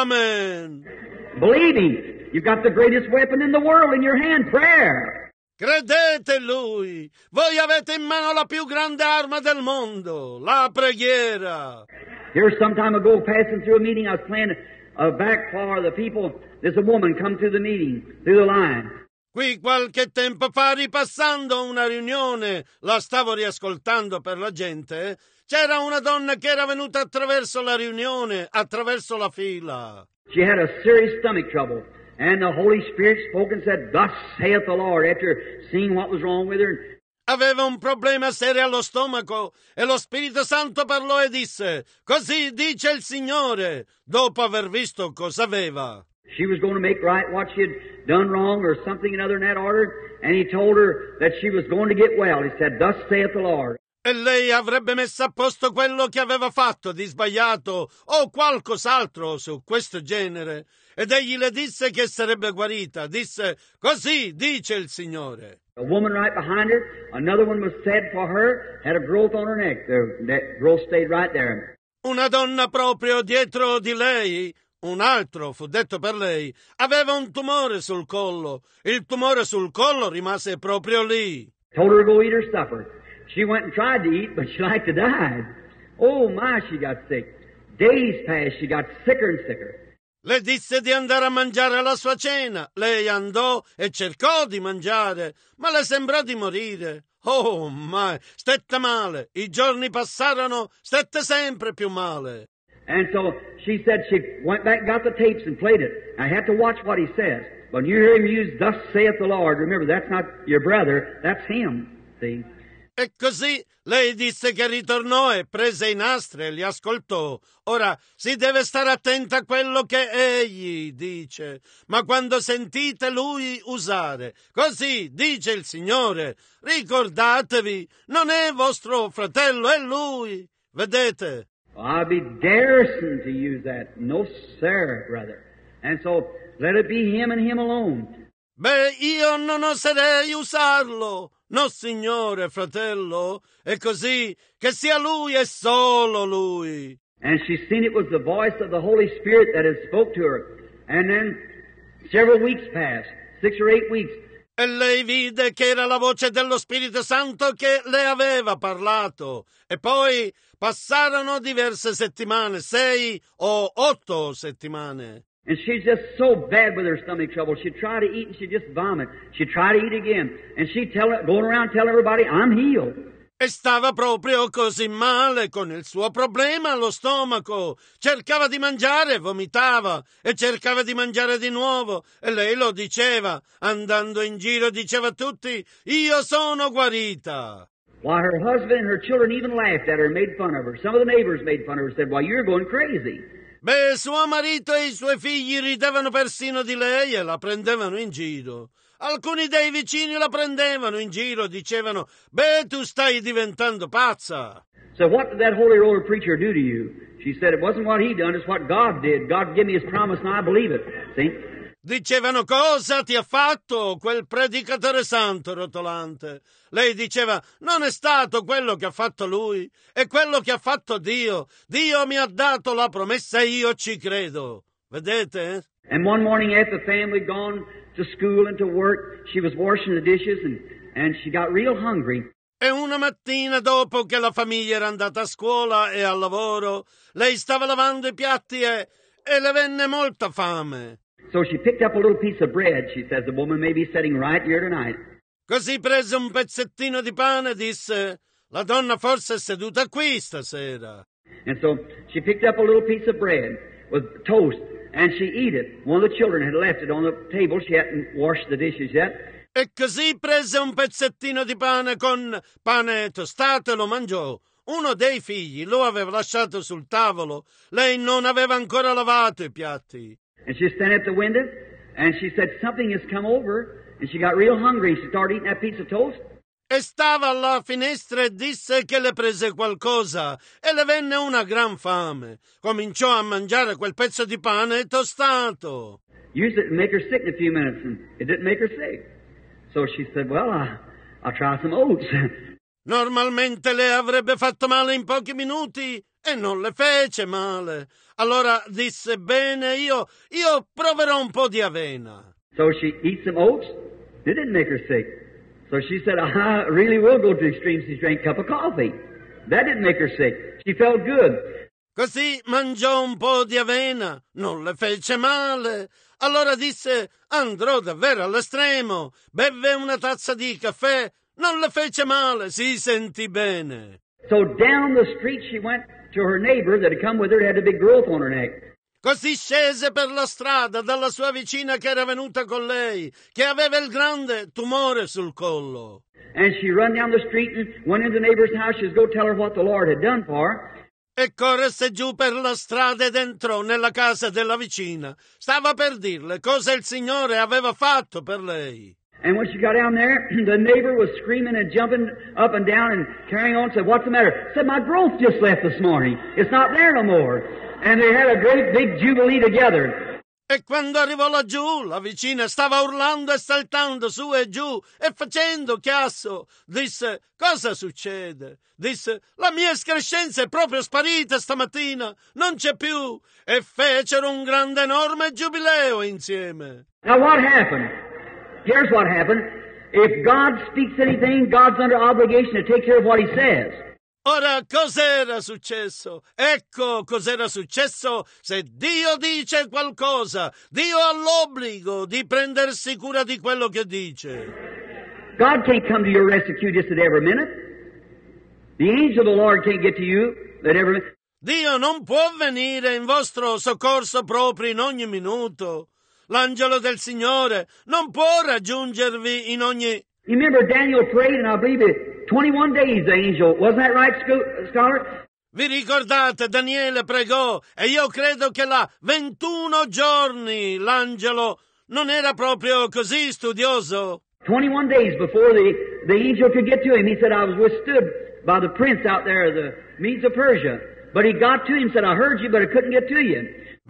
Amen. Believing. You've got the greatest weapon in the world in your hand, prayer. Credete in Lui. Voi avete in mano la più grande arma del mondo, la preghiera. Here some time ago, passing through a meeting, I was playing back for the people. There's a woman come through the meeting, through the line. Qui qualche tempo fa, ripassando una riunione, la stavo riascoltando per la gente, c'era una donna che era venuta attraverso la riunione, attraverso la fila. She had a serious stomach trouble, and the Holy Spirit spoke and said, "Thus saith the Lord," after seeing what was wrong with her. Aveva un problema serio allo stomaco e lo Spirito Santo parlò e disse, "Così dice il Signore", dopo aver visto cosa aveva. She was going to make right what she had done wrong or something another in that order, and he told her that she was going to get well. He said, "Thus saith the Lord." E lei avrebbe messo a posto quello che aveva fatto di sbagliato o qualcos'altro su questo genere. Ed egli le disse che sarebbe guarita. Disse, "Così dice il Signore." A woman right behind her, another one was said for her, had a growth on her neck. That growth stayed right there. Una donna proprio dietro di lei, un altro fu detto per lei, aveva un tumore sul collo. Il tumore sul collo rimase proprio lì. Told her to go eat her supper. She went and tried to eat, but she like to die. Oh my, she got sick. Days passed, she got sicker and sicker. Le disse di andare a mangiare la sua cena. Lei andò e cercò di mangiare, ma le sembrò di morire. Oh, ma stette male. I giorni passarono, stette sempre più male. And so she said she went back and got the tapes and played it. I had to watch what he says. But when you hear him use, "Thus saith the Lord," remember, that's not your brother, that's him. See? E così lei disse che ritornò e prese i nastri e li ascoltò. Ora si deve stare attenta a quello che egli dice, ma quando sentite lui usare, "Così dice il Signore", ricordatevi, non è vostro fratello, è lui. Vedete? I'd be daresome to use that. No, sir, brother. And so let it be him and him alone. Beh, io non oserei usarlo. No, Signore, fratello, è così, che sia lui e solo lui. And she seen it was the voice of the Holy Spirit that had spoke to her. And then several weeks passed, 6 or 8 weeks. E lei vide che era la voce dello Spirito Santo che le aveva parlato. E poi passarono diverse settimane, 6 o 8 settimane. And she's just so bad with her stomach trouble. She'd try to eat and she'd just vomit. She'd try to eat again. And she'd going around telling everybody, "I'm healed." E stava proprio così male con il suo problema allo stomaco. Cercava di mangiare, vomitava e cercava di mangiare di nuovo. E lei lo diceva, andando in giro diceva a tutti, "Io sono guarita." Why, her husband and her children even laughed at her and made fun of her. Some of the neighbors made fun of her and said, "Why, you're going crazy." Beh, suo marito e i suoi figli ridevano persino di lei e la prendevano in giro. Alcuni dei vicini la prendevano in giro, dicevano, "Beh, tu stai diventando pazza." So what did that holy roller preacher do to you? She said, "It wasn't what he done, it's what God did. God gave me his promise and I believe it." See? Dicevano, "Cosa ti ha fatto quel predicatore santo rotolante?" Lei diceva, "Non è stato quello che ha fatto lui, è quello che ha fatto Dio. Dio mi ha dato la promessa e io ci credo." Vedete? And one morning after the family had gone to school and to work, she was washing the dishes and she got real hungry. E una mattina, dopo che la famiglia era andata a scuola e al lavoro, lei stava lavando i piatti e le venne molta fame. So she picked up a little piece of bread. She says, "The woman may be sitting right here tonight." Così prese un pezzettino di pane e disse, "La donna forse è seduta qui stasera." And so she picked up a little piece of bread with toast, and she ate it. One of the children had left it on the table. She hadn't washed the dishes yet. E così prese un pezzettino di pane con pane tostato e lo mangiò. Uno dei figli lo aveva lasciato sul tavolo. Lei non aveva ancora lavato i piatti. And she was standing at the window, and she said something has come over, and she got real hungry. She started eating that piece of toast. E stava alla finestra e disse che le prese qualcosa e le venne una gran fame. Cominciò a mangiare quel pezzo di pane tostato. Usually it'd make her sick in a few minutes, and it didn't make her sick. So she said, well, I'll try some oats. Normalmente le avrebbe fatto male in pochi minuti e non le fece male. Allora disse, bene, io proverò un po' di avena. So she eats some oats. It didn't make her sick. So she said, I really will go to extremes. She drank a cup of coffee. That didn't make her sick. She felt good. Così mangiò un po' di avena, non le fece male. Allora disse, andrò davvero all'estremo. Beve una tazza di caffè, non le fece male, si sentì bene. So down the street she went to her neighbor that had come with her, had a big growth on her neck. Così scese per la strada dalla sua vicina che era venuta con lei, che aveva il grande tumore sul collo. And she run down the street and went into the neighbor's house. She was go tell her what the Lord had done for her. E corse giù per la strada ed entrò nella casa della vicina. Stava per dirle cosa il Signore aveva fatto per lei. And when she got down there, the neighbor was screaming and jumping up and down and carrying on. Said, what's the matter? Said, my growth just left this morning. It's not there no more. And they had a great big jubilee together. E quando arrivò laggiù, la vicina stava urlando e saltando su e giù e facendo chiasso. Disse, cosa succede? Disse, la mia escrescenza è proprio sparita stamattina, non c'è più. E fecero un grande enorme giubileo insieme. Now what happened? Here's what happened. If God speaks anything, God's under obligation to take care of what He says. Ora, cos'era successo? Ecco cos'era successo. Se Dio dice qualcosa, Dio ha l'obbligo di prendersi cura di quello che dice. God can't come to your rescue just at every minute. The angel of the Lord can't get to you at every minute. Dio non può venire in vostro soccorso proprio in ogni minuto. L'angelo del Signore non può raggiungervi in ogni... You remember Daniel prayed, and I believe it 21 days the angel. Wasn't that right, scholar? Vi ricordate, Daniele pregò, e io credo che là 21 giorni l'angelo non era proprio così studioso. 21 days before the angel could get to him. He said, I was withstood by the prince out there, the Medes of Persia. But he got to him, said, I heard you, but I couldn't get to you.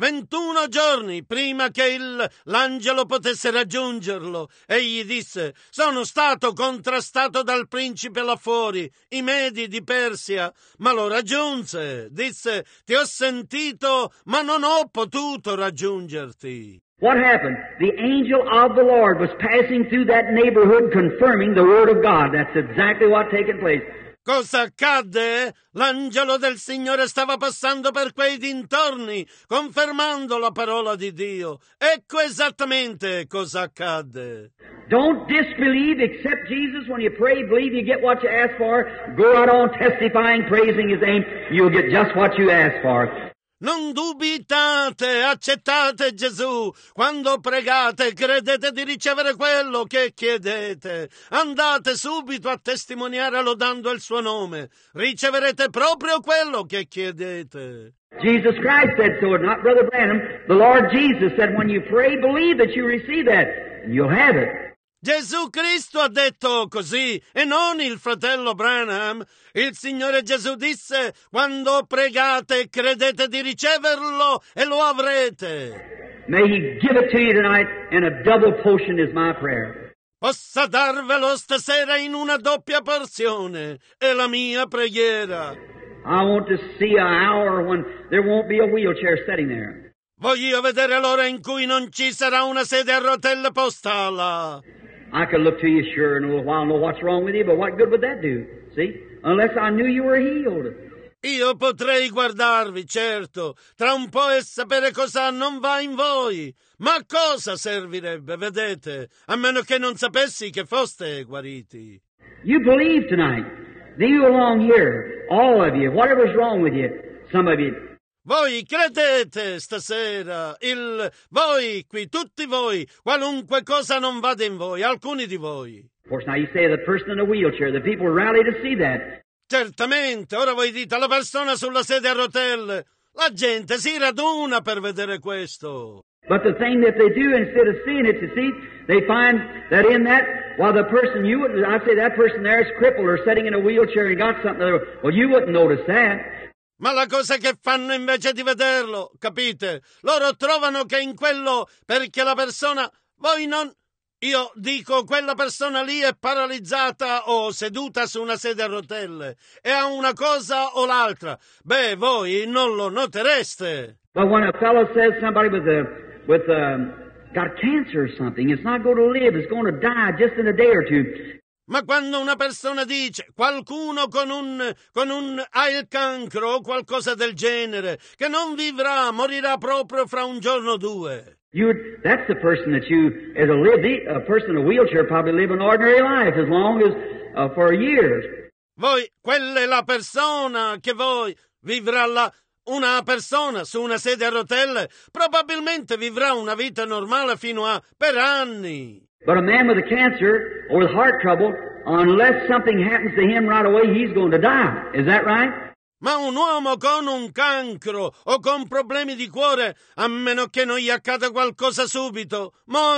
21 giorni prima che l'angelo potesse raggiungerlo, egli disse, sono stato contrastato dal principe là fuori, i Medi di Persia, ma lo raggiunse. Disse, ti ho sentito, ma non ho potuto raggiungerti. What happened? The angel of the Lord was passing through that neighborhood confirming the word of God. That's exactly what taken place. Cosa accadde? L'angelo del Signore stava passando per quei dintorni, confermando la parola di Dio. Ecco esattamente cosa accadde. Don't disbelieve, accept Jesus. When you pray, believe you get what you ask for. Go right on testifying, praising His name. You'll get just what you ask for. Non dubitate, accettate Gesù. Quando pregate, credete di ricevere quello che chiedete. Andate subito a testimoniare lodando il suo nome. Riceverete proprio quello che chiedete. Jesus Christ said so, not Brother Branham. The Lord Jesus said, when you pray, believe that you receive that, and you'll have it. Gesù Cristo ha detto così e non il fratello Branham. Il Signore Gesù disse, quando pregate credete di riceverlo e lo avrete. May He give it to you tonight, and a double portion is my prayer. Possa darvelo stasera in una doppia porzione, è la mia preghiera. I want to see an hour when there won't be a wheelchair sitting there. Voglio vedere l'ora in cui non ci sarà una sedia a rotelle posta là. I could look to you sure in a little while, know what's wrong with you, but what good would that do? See? Unless I knew you were healed. Io potrei guardarvi, certo, tra un po' e sapere cosa non va in voi. Ma a cosa servirebbe, vedete, a meno che non sapessi che foste guariti. You believe tonight. You along here, all of you, whatever's wrong with you, some of you. Voi credete stasera, voi qui, tutti voi, qualunque cosa non vada in voi, alcuni di voi. Of course, now you say the person in the wheelchair, the people rally to see that. Certamente, ora voi dite la persona sulla sedia a rotelle, la gente si raduna per vedere questo. But the thing that they do, instead of seeing it, you see, they find that in that, while the person you wouldn't, I'd say that person there is crippled or sitting in a wheelchair and got something, well, you wouldn't notice that. Ma la cosa che fanno invece di vederlo, capite? Loro trovano che in quello, perché la persona, voi non... Io dico, quella persona lì è paralizzata o seduta su una sedia a rotelle e ha una cosa o l'altra. Beh, voi non lo notereste. But when a fellow says somebody got cancer or something, it's not going to live, it's going to die just in a day or two. Ma quando una persona dice, qualcuno ha il cancro o qualcosa del genere, che non vivrà, morirà proprio fra un giorno o due. That's the person that you, as a person in a wheelchair, probably live an ordinary life as long as for years. Voi, quella è la persona che voi vivrà una persona su una sedia a rotelle probabilmente vivrà una vita normale per anni. But a man with a cancer or with heart trouble, unless something happens to him right away, he's going to die. Is that right? Ma un uomo con un cancro o con problemi di cuore, a meno che non gli accada qualcosa subito,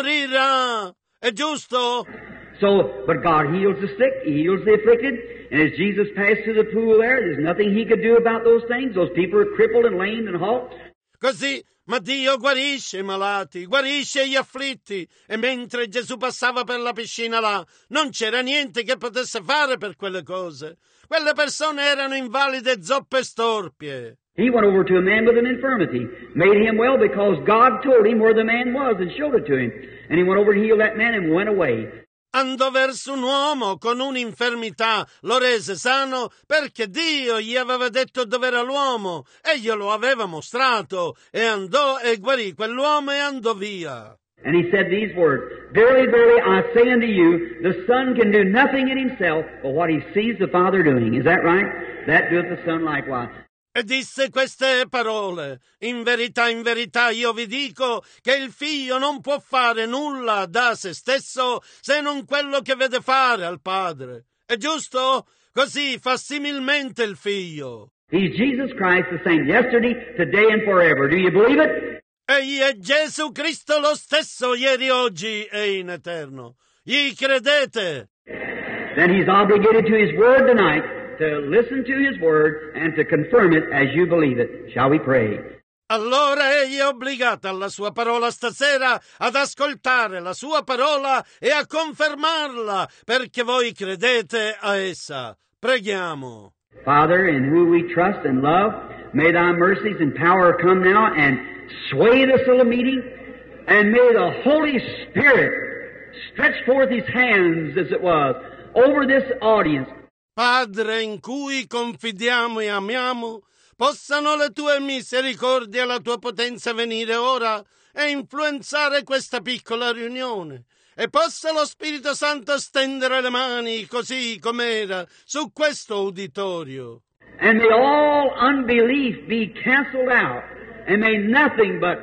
morirà. È giusto? So, but God heals the sick, He heals the afflicted, and as Jesus passed through the pool there's nothing He could do about those things. Those people are crippled and lame and halt. Così, ma Dio guarisce i malati, guarisce gli afflitti, e mentre Gesù passava per la piscina là, non c'era niente che potesse fare per quelle cose. Quelle persone erano invalide, zoppe storpie. He went over to a man with an infirmity, made him well because God told him where the man was and showed it to him. And he went over and healed that man and went away. Andò verso un uomo con un'infermità, lo rese sano perché Dio gli aveva detto dove era l'uomo e glielo aveva mostrato, e andò e guarì quell'uomo e andò via. And he said these words, Verily, verily, I say unto you, the Son can do nothing in himself but what he sees the Father doing. Is that right? That doeth the Son likewise. E disse queste parole: in verità, io vi dico che il figlio non può fare nulla da se stesso se non quello che vede fare al Padre. È giusto? Così fa similmente il figlio. He's Jesus Christ, the same yesterday, today, and forever. Do you believe it? Egli è Gesù Cristo lo stesso ieri, oggi e in eterno. Gli credete? Then he's obligated to his word tonight, to listen to his word and to confirm it as you believe it. Shall we pray? Allora egli è obbligato alla sua parola stasera ad ascoltare la sua parola e a confermarla perché voi credete a essa. Preghiamo. Father, in whom we trust and love, may thy mercies and power come now and sway this little meeting, and may the Holy Spirit stretch forth his hands, as it was, over this audience. Padre, in cui confidiamo e amiamo, possano le tue misericordie e la tua potenza venire ora e influenzare questa piccola riunione, e possa lo Spirito Santo stendere le mani, così com'era, su questo uditorio. And may all unbelief be canceled out, and may nothing but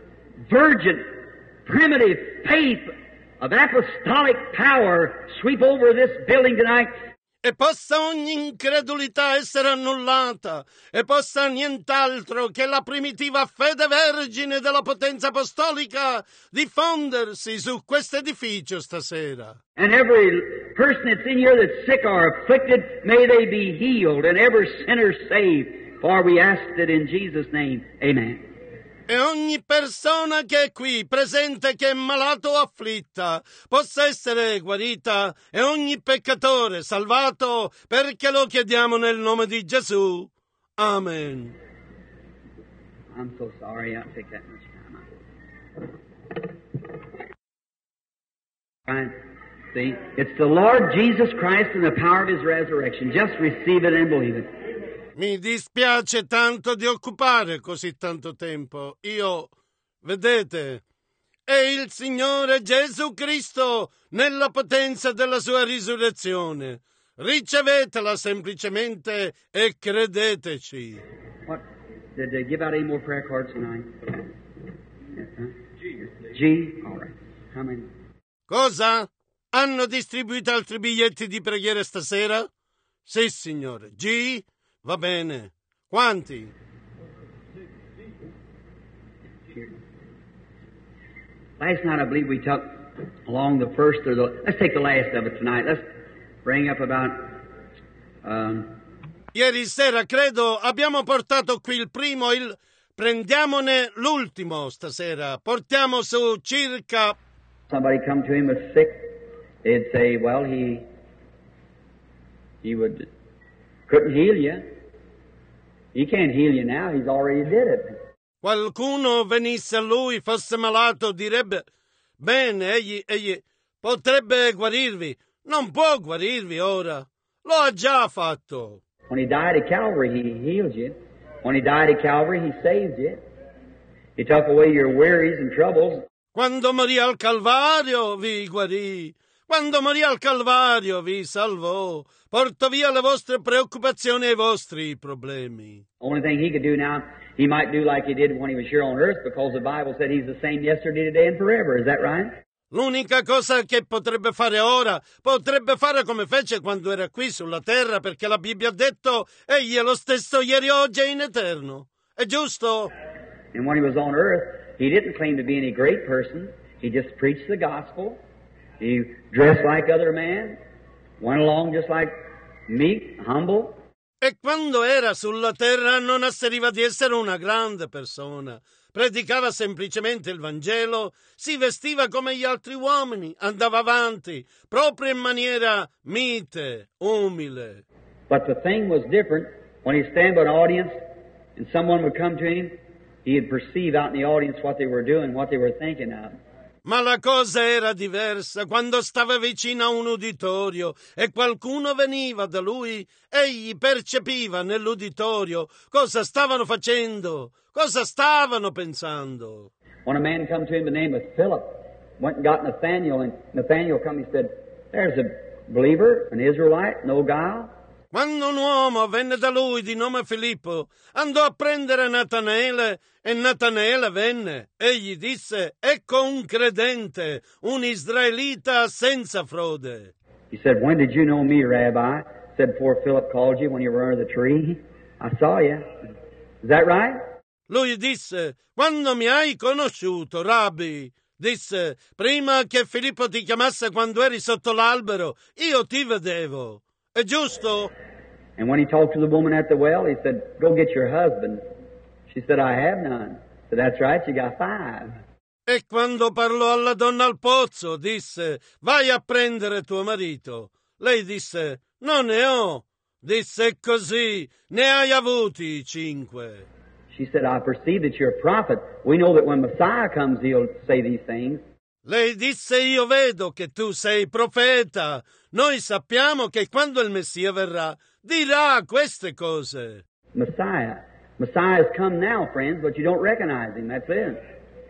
virgin, primitive faith of apostolic power sweep over this building tonight. E possa ogni incredulità essere annullata, e possa nient'altro che la primitiva fede vergine della potenza apostolica diffondersi su questo edificio stasera. And every person that's in here that's sick or afflicted, may they be healed, and every sinner saved. For we ask it in Jesus' name. Amen. E ogni persona che è qui presente, che è malato o afflitta, possa essere guarita, e ogni peccatore salvato, perché lo chiediamo nel nome di Gesù. Amen. I'm so sorry I'll take that much time. Right. See, it's the Lord Jesus Christ and the power of His resurrection. Just receive it and believe it. Mi dispiace tanto di occupare così tanto tempo. Vedete, è il Signore Gesù Cristo nella potenza della sua risurrezione. Ricevetela semplicemente e credeteci. What? Did they give out any more prayer cards tonight? G? All right. How many? Cosa? Hanno distribuito altri biglietti di preghiera stasera? Sì, signore. G? Va bene. Quanti? Last night I believe we took along the first or let's take the last of it tonight. Let's bring up about Ieri sera credo abbiamo portato qui il primo, prendiamone l'ultimo stasera. Portiamo su circa... Somebody come to him was sick, they'd say, well, he couldn't heal you. He can't heal you now, he's already did it. Qualcuno venisse a lui, fosse malato, direbbe, bene, egli potrebbe guarirvi. Non può guarirvi ora, lo ha già fatto. When he died at Calvary, he healed you. When he died at Calvary, he saved you. He took away your worries and troubles. Quando morì al Calvario vi guarì. Quando morì al Calvario vi salvò. Portò via le vostre preoccupazioni e i vostri problemi. Only thing he could do now, he might do like he did when he was here on earth, because the Bible said he's the same yesterday, today, and forever. Is that right? L'unica cosa che potrebbe fare ora, potrebbe fare come fece quando era qui sulla terra, perché la Bibbia ha detto egli è lo stesso ieri, oggi e in eterno. È giusto? And when he was on earth, he didn't claim to be any great person. He just preached the gospel. He dressed like other men, went along just like meek, humble. E quando era sulla terra non asseriva di essere una grande persona. Predicava semplicemente il Vangelo, si vestiva come gli altri uomini, andava avanti, proprio in maniera mite, umile. But the thing was different. When he stand by an audience and someone would come to him, he'd perceive out in the audience what they were doing, what they were thinking of. Ma la cosa era diversa quando stava vicino a un uditorio e qualcuno veniva da lui, egli percepiva nell'uditorio cosa stavano facendo, cosa stavano pensando. When a man come to him, the name of Philip, went and got Nathaniel, and Nathaniel come, he said, there's a believer, an Israelite, no guile. Quando un uomo venne da lui di nome Filippo, andò a prendere Natanaele e Natanaele venne. Egli disse, ecco un credente, un israelita senza frode. He said, when did you know me, Rabbi? Said, before Philip called you when you were under the tree. I saw you. Is that right? Lui disse, quando mi hai conosciuto, Rabbi? Disse, prima che Filippo ti chiamasse quando eri sotto l'albero, io ti vedevo. È giusto? And when he talked to the woman at the well, he said, go get your husband. She said, I have none. He said, that's right, you got 5. E quando parlò alla donna al pozzo, disse, vai a prendere tuo marito. Lei disse, non ne ho. Disse, così, ne hai avuti 5. She said, I perceive that you're a prophet. We know that when Messiah comes, he'll say these things. Lei disse, io vedo che tu sei profeta. Noi sappiamo che quando il Messia verrà, dirà queste cose. Messiah has come now, friends, but you don't recognize him. That's it.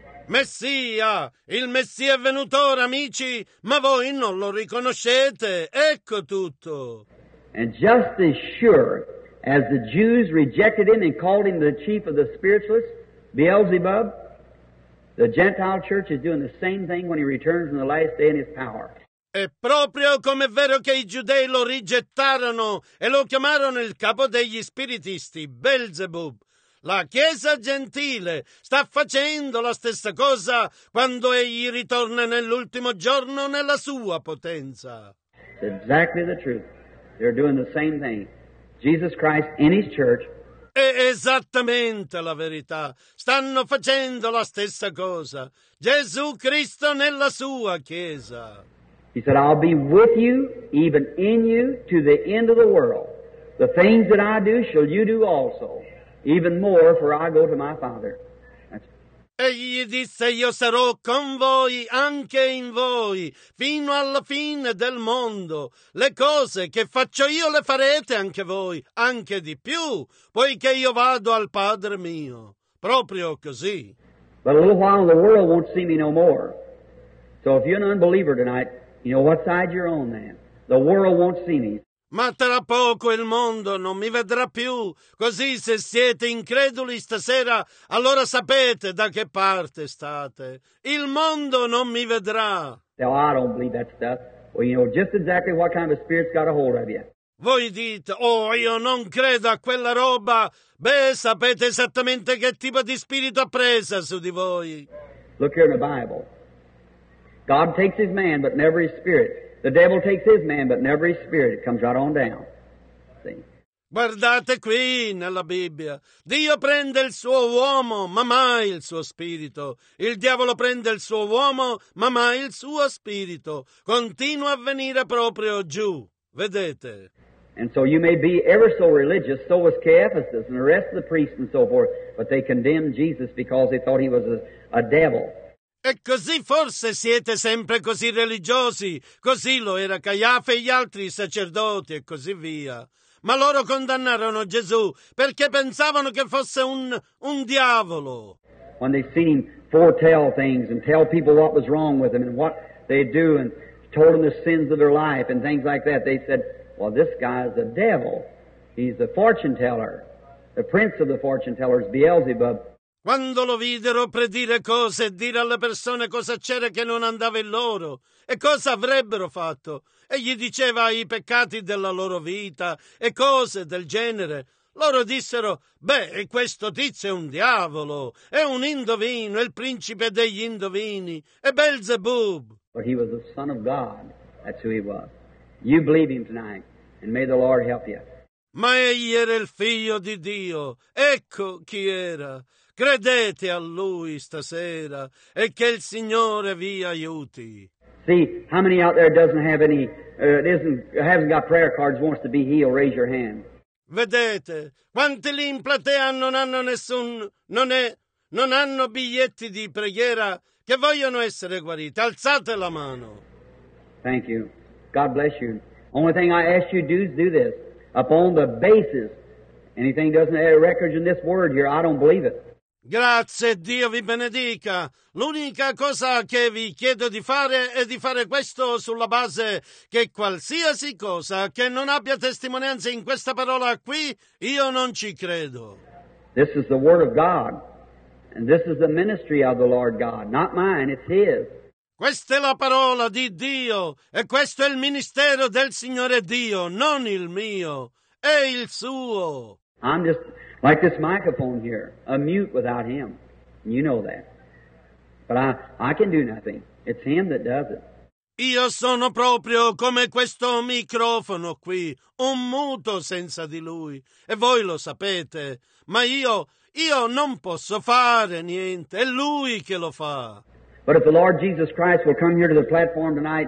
Messia! Il Messia è venuto ora, amici, ma voi non lo riconoscete. Ecco tutto. And just as sure as the Jews rejected him and called him the chief of the spiritualists, Beelzebub, the Gentile church is doing the same thing when he returns in the last day in his power. È proprio come è vero che i giudei lo rigettarono e lo chiamarono il capo degli spiritisti, Beelzebub. La Chiesa gentile sta facendo la stessa cosa quando egli ritorna nell'ultimo giorno nella sua potenza. It's exactly the truth. They're doing the same thing. Jesus Christ in his church. È esattamente la verità. Stanno facendo la stessa cosa. Gesù Cristo nella sua Chiesa. He said, I'll be with you, even in you, to the end of the world. The things that I do shall you do also. Even more, for I go to my Father. Egli disse, io sarò con voi, anche in voi, fino alla fine del mondo. Le cose che faccio io le farete anche voi, anche di più, poiché io vado al Padre mio. Proprio così. But a little while the world won't see me no more. So if you're an unbeliever tonight, you know what side you're on then. The world won't see me. Ma tra poco il mondo non mi vedrà più, così se siete increduli stasera, allora sapete da che parte state. Il mondo non mi vedrà. Now, I don't believe that stuff. Well, you know just exactly what kind of spirit's got a hold of you. Voi dite, oh, io non credo a quella roba. Beh, sapete esattamente che tipo di spirito ha presa su di voi. Look here in the Bible. God takes His man, but never His spirit. The devil takes his man, but never his spirit. It comes right on down. See? Guardate qui nella Bibbia. Dio prende il suo uomo, ma mai il suo spirito. Il diavolo prende il suo uomo, ma mai il suo spirito. Continua a venire proprio giù. Vedete? And so you may be ever so religious, so was Caiaphas and the rest of the priests and so forth, but they condemned Jesus because they thought He was a devil. E così forse siete sempre così religiosi, così lo era Caiafa e gli altri sacerdoti e così via. Ma loro condannarono Gesù perché pensavano che fosse un diavolo. When they've seen Him foretell things and tell people what was wrong with them and what they'd do and told them the sins of their life and things like that, they said, well, this guy is a devil. He's the fortune teller. The prince of the fortune tellers, Beelzebub. Quando lo videro predire cose e dire alle persone cosa c'era che non andava in loro e cosa avrebbero fatto, e gli diceva i peccati della loro vita e cose del genere, loro dissero, beh, questo tizio è un diavolo, è un indovino, è il principe degli indovini, è Beelzebub. But He was the Son of God. That's who He was. You believe Him tonight, and may the Lord help you. Ma egli era il figlio di Dio, ecco chi era. Credete a Lui stasera e che il Signore vi aiuti. See, how many out there doesn't have any, hasn't got prayer cards, wants to be healed? Raise your hand. Vedete, quanti lì in platea non hanno non hanno biglietti di preghiera che vogliono essere guariti. Alzate la mano. Thank you. God bless you. Only thing I ask you to do is do this. Upon the basis, anything doesn't have records in this word here, I don't believe it. Grazie, Dio vi benedica. L'unica cosa che vi chiedo di fare è di fare questo sulla base che qualsiasi cosa che non abbia testimonianza in questa parola qui, io non ci credo. This is the Word of God, and this is the ministry of the Lord God. Not mine, it's His. Questa è la parola di Dio e questo è il ministero del Signore Dio, non il mio, è il suo. I'm just like this microphone here, a mute without Him. You know that. But I can do nothing. It's Him that does it. Io sono proprio come questo microfono qui, un muto senza di Lui, e voi lo sapete, ma io non posso fare niente, è Lui che lo fa. But if the Lord Jesus Christ will come here to the platform tonight,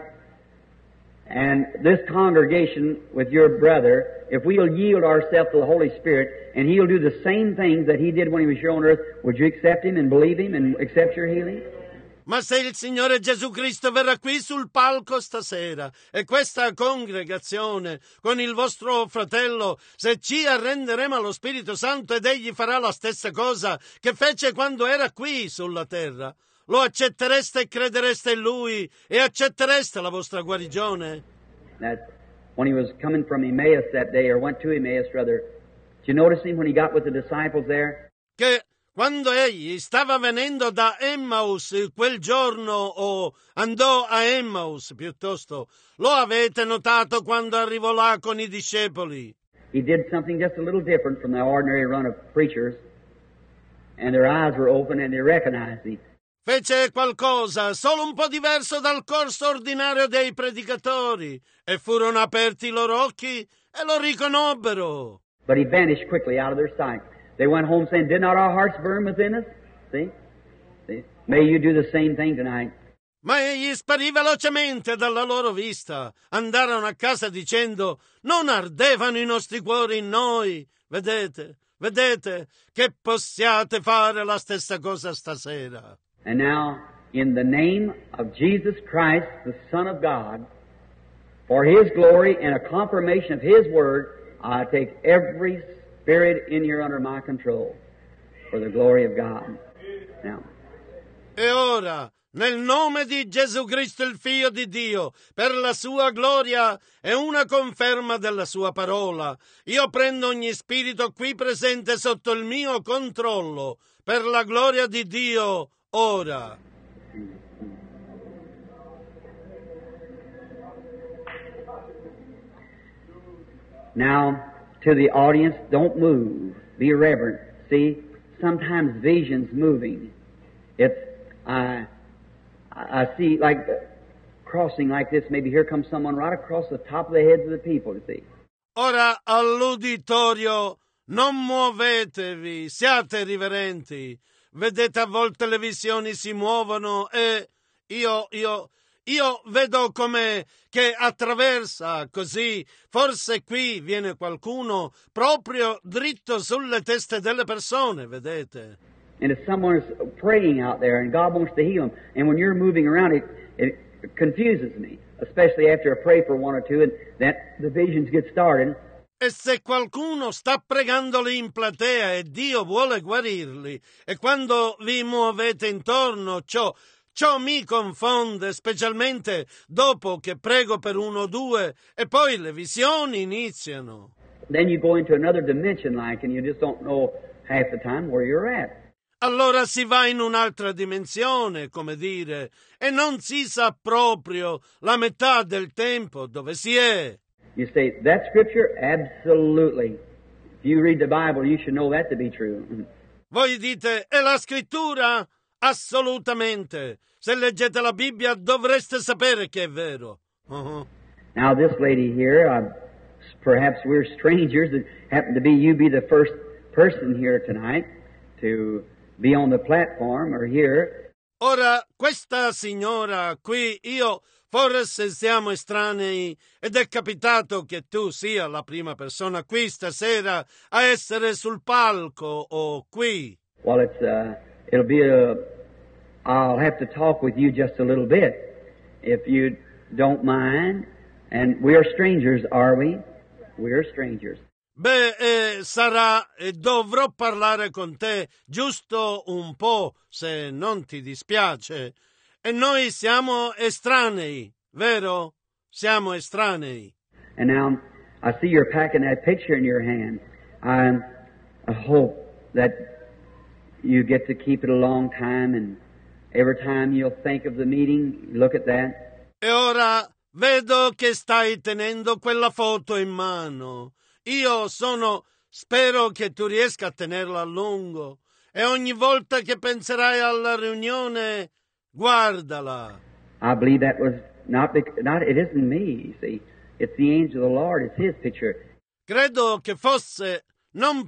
and this congregation with your brother, if we'll yield ourselves to the Holy Spirit, and He'll do the same things that He did when He was here on earth, would you accept Him and believe Him and accept your healing? Ma se il Signore Gesù Cristo verrà qui sul palco stasera e questa congregazione con il vostro fratello, se ci arrenderemo allo Spirito Santo ed Egli farà la stessa cosa che fece quando era qui sulla terra, lo accettereste e credereste in Lui e accettereste la vostra guarigione? That when He was coming from Emmaus that day, or went to Emmaus rather, did you notice Him when He got with the disciples there? Che quando egli stava venendo da Emmaus quel giorno, o andò a Emmaus piuttosto, lo avete notato quando arrivò là con i discepoli? He did something just a little different from the ordinary run of preachers, and their eyes were open and they recognized Him. Fece qualcosa solo un po' diverso dal corso ordinario dei predicatori, e furono aperti i loro occhi e lo riconobbero. But He vanished quickly out of their sight. They went home saying, did not our hearts burn within us? See? May you do the same thing tonight. Ma egli sparì velocemente dalla loro vista. Andarono a casa dicendo, non ardevano i nostri cuori in noi? Vedete che possiate fare la stessa cosa stasera. And now, in the name of Jesus Christ, the Son of God, for His glory and a confirmation of His Word, I take every spirit in here under my control, for the glory of God. Now. E ora, nel nome di Gesù Cristo, il Figlio di Dio, per la sua gloria e una conferma della sua parola, io prendo ogni spirito qui presente sotto il mio controllo, per la gloria di Dio, ora. Now, to the audience, don't move. Be reverent. See, sometimes vision's moving. It's, I see, like crossing like this, maybe here comes someone right across the top of the heads of the people, you see. Ora all'uditorio non muovetevi, siate riverenti. Vedete, a volte le visioni si muovono e io vedo come che attraversa così. Forse qui viene qualcuno proprio dritto sulle teste delle persone, vedete? And if someone is praying out there and God wants to heal them, and when you're moving around, it confuses me, especially after I pray for one or two and that the visions get started. E se qualcuno sta pregando lì in platea e Dio vuole guarirli, e quando vi muovete intorno, ciò mi confonde, specialmente dopo che prego per uno o due, e poi le visioni iniziano. Then you go into another dimension like, and you just don't know half the time where you're at. Allora si va in un'altra dimensione, come dire, e non si sa proprio la metà del tempo dove si è. You say, that scripture? Absolutely. If you read the Bible, you should know that to be true. Voi dite, è la scrittura? Assolutamente. Se leggete la Bibbia dovreste sapere che è vero. Uh-huh. Now this lady here, perhaps we're strangers. It happened to be you be the first person here tonight to be on the platform or here. Ora, questa signora qui, forse siamo estranei ed è capitato che tu sia la prima persona qui stasera a essere sul palco o qui. Well, I'll have to talk with you just a little bit, if you don't mind. And we are strangers, are we? We are strangers. Sarà, dovrò parlare con te giusto un po', se non ti dispiace. E noi siamo estranei, vero? Siamo estranei. And now, I see you're packing that picture in your hand. I hope that you get to keep it a long time, and every time you'll think of the meeting, look at that. E ora vedo che stai tenendo quella foto in mano. Spero che tu riesca a tenerla a lungo. E ogni volta che penserai alla riunione, guardala. I believe that was it isn't me, you see. It's the angel of the Lord, it's his picture. Credo che fosse non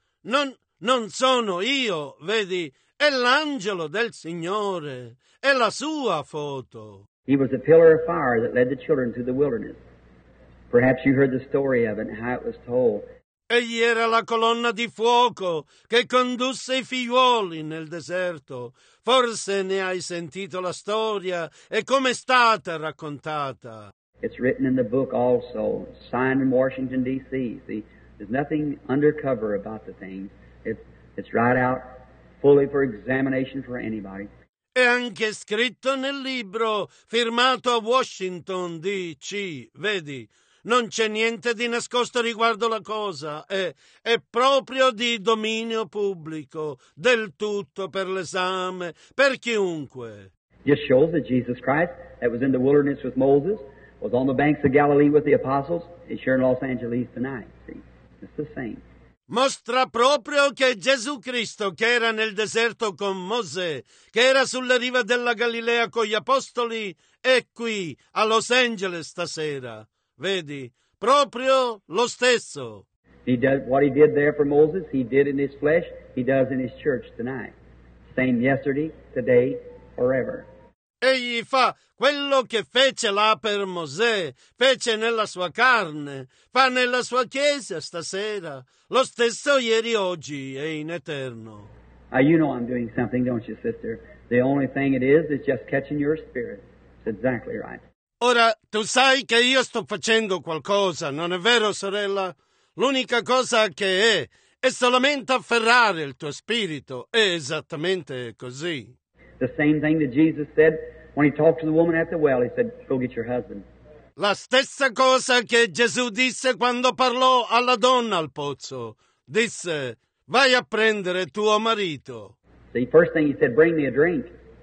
sono io, vedi, è l'angelo del Signore, è la sua foto. He was a pillar of fire that led the children through the wilderness. Perhaps you heard the story of it and how it was told. Egli era la colonna di fuoco che condusse i figliuoli nel deserto. Forse ne hai sentito la storia e come è stata raccontata. It's written in the book also, signed in Washington, D.C. See, there's nothing undercover about the things. It's right out fully for examination for anybody. È anche scritto nel libro, firmato a Washington, D.C., vedi? Non c'è niente di nascosto riguardo la cosa, è proprio di dominio pubblico, del tutto per l'esame, per chiunque. Just shows that Jesus Christ, that was in the wilderness with Moses, was on the banks of Galilee with the apostles, is here in Los Angeles tonight. See, it's the same. Mostra proprio che Gesù Cristo, che era nel deserto con Mosè, che era sulle rive della Galilea con gli apostoli, è qui a Los Angeles stasera. Vedi, proprio lo stesso. He does what he did there for Moses, he did in his flesh, he does in his church tonight. Same yesterday, today, forever. Egli fa quello che fece là per Mosè, fece nella sua carne, fa nella sua chiesa stasera, lo stesso ieri, oggi e in eterno. You know I'm doing something, don't you, sister? The only thing it is just catching your spirit. It's exactly right. Ora, tu sai che io sto facendo qualcosa, non è vero, sorella? L'unica cosa che è solamente afferrare il tuo spirito. È esattamente così. The same thing that Jesus said when he talked to the woman at the well. He said, go get your husband. La stessa cosa che Gesù disse quando parlò alla donna al pozzo. Disse, vai a prendere tuo marito. The first thing he said, bring me a drink.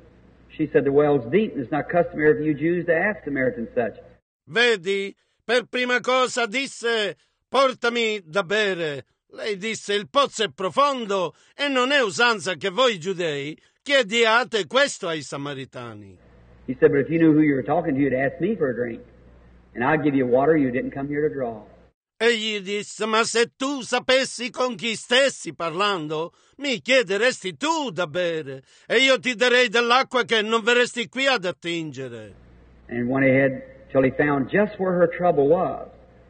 She said, the well's deep, and it's not customary for you Jews to ask Samaritans such. Vedi, per prima cosa disse, portami da bere. Lei disse, il pozzo è profondo e non è usanza che voi giudei chiediate questo ai samaritani. He said, but if you knew who you were talking to, you'd ask me for a drink. And I'd give you water you didn't come here to draw. Egli disse, ma se tu sapessi con chi stessi parlando, mi chiederesti tu da bere, e io ti darei dell'acqua che non verresti qui ad attingere. And went ahead till he found just where her trouble was.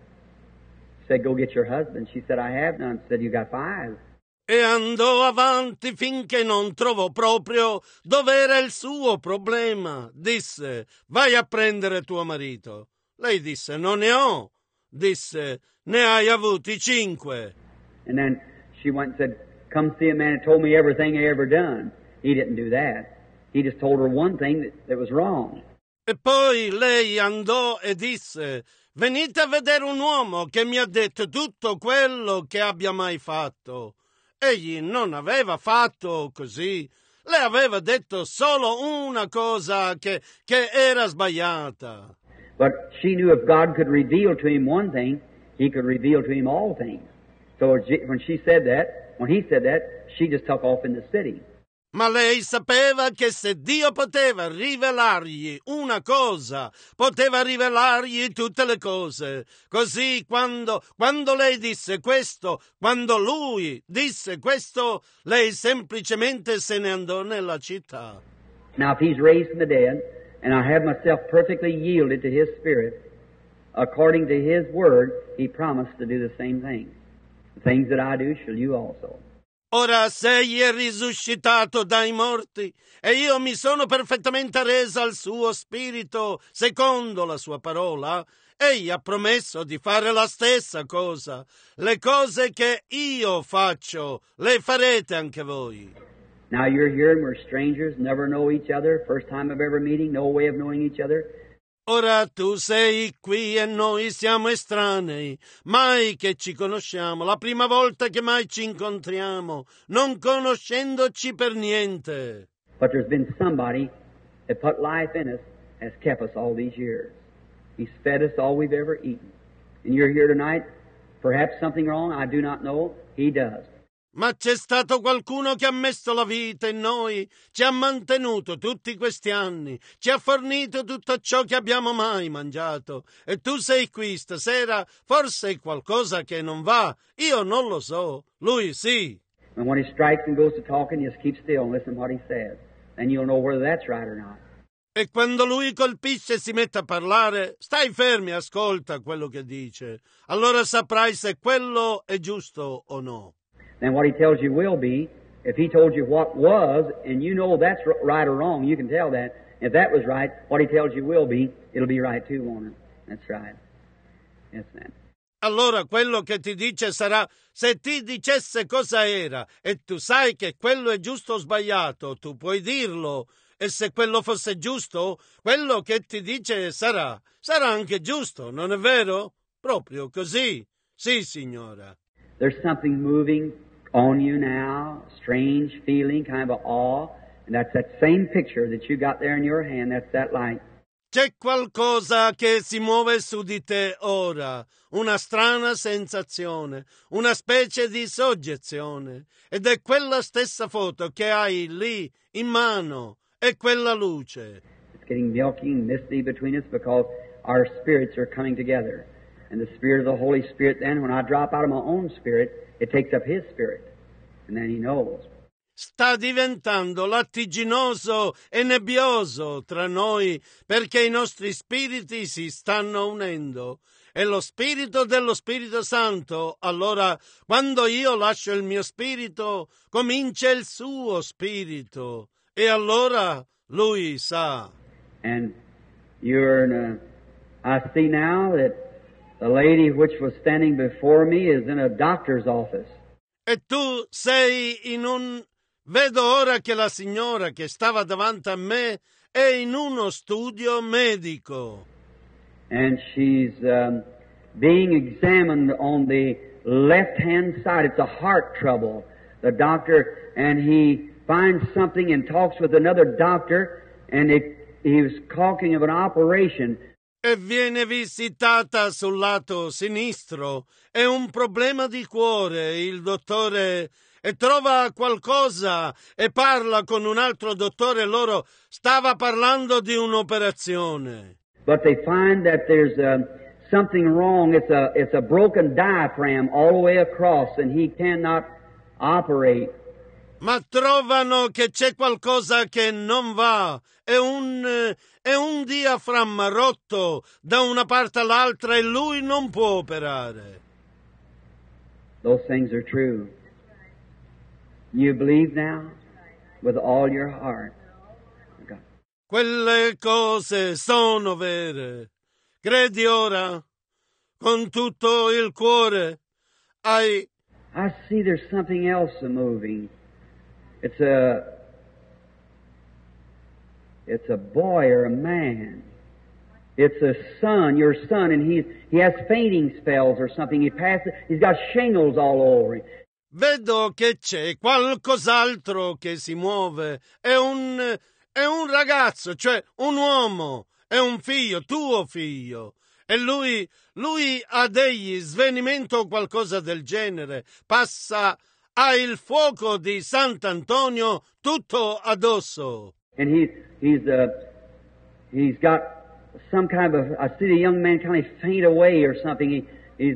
He said, go get your husband. She said, I have none. He said, you got 5. E andò avanti finché non trovò proprio dov'era il suo problema. Disse, vai a prendere tuo marito. Lei disse, non ne ho. Disse, ne hai avuti 5. And then she went and said, come see a man who told me everything I ever done. He didn't do that. He just told her one thing that was wrong. E poi lei andò e disse, venite a vedere un uomo che mi ha detto tutto quello che abbia mai fatto. Egli non aveva fatto così. Le aveva detto solo una cosa che era sbagliata. But she knew if God could reveal to him one thing, he could reveal to him all things. So when he said that, she just took off in the city. Ma lei sapeva che se Dio poteva rivelargli una cosa, poteva rivelargli tutte le cose. Così quando lei disse questo, quando lui disse questo, lei semplicemente se ne andò nella città. Now if he's raised from the dead, and I have myself perfectly yielded to his Spirit, according to his word, he promised to do the same things. The things that I do shall you also. Ora, se egli è risuscitato dai morti e io mi sono perfettamente resa al suo spirito, secondo la sua parola, egli ha promesso di fare la stessa cosa. Le cose che io faccio, le farete anche voi. Now you're here and we're strangers, never know each other, first time of ever meeting, no way of knowing each other. Ora tu sei qui e noi siamo estranei, mai che ci conosciamo, la prima volta che mai ci incontriamo, non conoscendoci per niente. But there's been somebody that put life in us, has kept us all these years. He's fed us all we've ever eaten. And you're here tonight, perhaps something wrong, I do not know, he does. Ma c'è stato qualcuno che ha messo la vita in noi, ci ha mantenuto tutti questi anni, ci ha fornito tutto ciò che abbiamo mai mangiato. E tu sei qui stasera, forse è qualcosa che non va, io non lo so, lui sì. And when he strikes and goes to talking, just keep still and listen to what he says. Then you'll know whether that's right or not. E quando lui colpisce e si mette a parlare, stai fermi, ascolta quello che dice. Allora saprai se quello è giusto o no. And what he tells you will be, if he told you what was, and you know that's right or wrong, you can tell that. If that was right, what he tells you will be, it'll be right too, won't it? That's right. Yes, ma'am. Allora quello che ti dice sarà, se ti dicesse cosa era, e tu sai che quello è giusto o sbagliato, tu puoi dirlo. E se quello fosse giusto, quello che ti dice sarà anche giusto, non è vero? Proprio così. Sì, signora. There's something moving on you now, strange feeling, kind of awe, and that's that same picture that you got there in your hand, that's that light. C'è qualcosa che si muove su di te ora, una strana sensazione, una specie di soggezione, ed è quella stessa foto che hai lì in mano, è quella luce. It's getting milky and misty between us because our spirits are coming together. And the Spirit of the Holy Spirit then, when I drop out of my own spirit, it takes up His Spirit. And then He knows. Sta diventando lattiginoso e nebbioso tra noi perché i nostri spiriti si stanno unendo. E lo Spirito dello Spirito Santo, allora, quando io lascio il mio spirito, comincia il suo spirito. E allora Lui sa. And I see now that the lady which was standing before me is in a doctor's office. E tu sei Vedo ora che la signora che stava davanti a me è in uno studio medico. And she's being examined on the left-hand side. It's a heart trouble. The doctor, and he finds something and talks with another doctor, and he was talking of an operation. e viene visitata sul lato sinistro. È un problema di cuore, il dottore, e trova qualcosa e parla con un altro dottore. Loro stava parlando di un'operazione. But they find that there's something wrong. It's a broken diaphragm all the way across, and he cannot operate. Ma trovano che c'è qualcosa che non va. È un diaframma rotto da una parte all'altra e lui non può operare. Those things are true. You believe now with all your heart. God. Quelle cose sono vere. Credi ora con tutto il cuore. I see there's something else moving. It's a boy or a man. It's a son, your son, and he has fainting spells or something. He's got shingles all over him. Vedo che c'è qualcos'altro che si muove. È un ragazzo, cioè un uomo. È un figlio, tuo figlio. E lui ha degli svenimenti o qualcosa del genere. Ha il fuoco di Sant'Antonio tutto addosso. And he's got some kind of, I see the young man kind of faint away or something.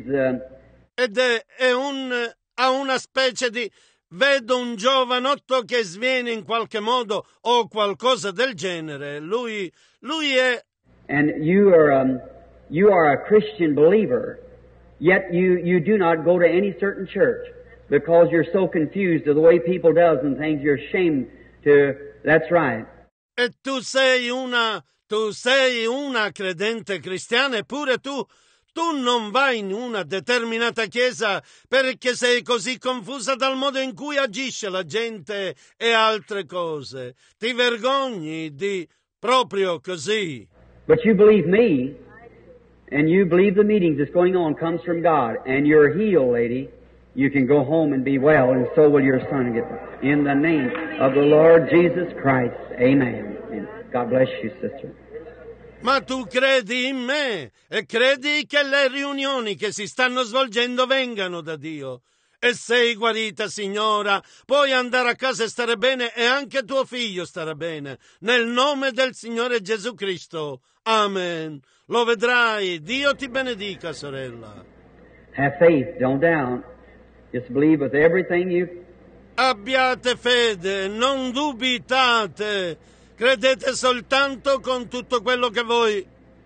Ha una specie di, vedo un giovanotto che sviene in qualche modo o qualcosa del genere. Lui è. And you are a Christian believer, yet you do not go to any certain church because you're so confused of the way people does and things. You're ashamed to. That's right. E tu sei una credente cristiana, eppure tu non vai in una determinata chiesa perché sei così confusa dal modo in cui agisce la gente e altre cose. Ti vergogni di proprio così. But you believe me, and you believe the meetings that's going on comes from God, and you're healed, lady. You can go home and be well, and so will your son get well. In the name of the Lord Jesus Christ, amen. And God bless you, sister. Ma tu credi in me e credi che le riunioni che si stanno svolgendo vengano da Dio. E sei guarita, signora. Puoi andare a casa e stare bene e anche tuo figlio starà bene. Nel nome del Signore Gesù Cristo. Amen. Lo vedrai. Dio ti benedica, sorella. Have faith, don't doubt. Just believe with everything you... Abbiate fede, non dubitate. Credete soltanto con tutto quello che voi...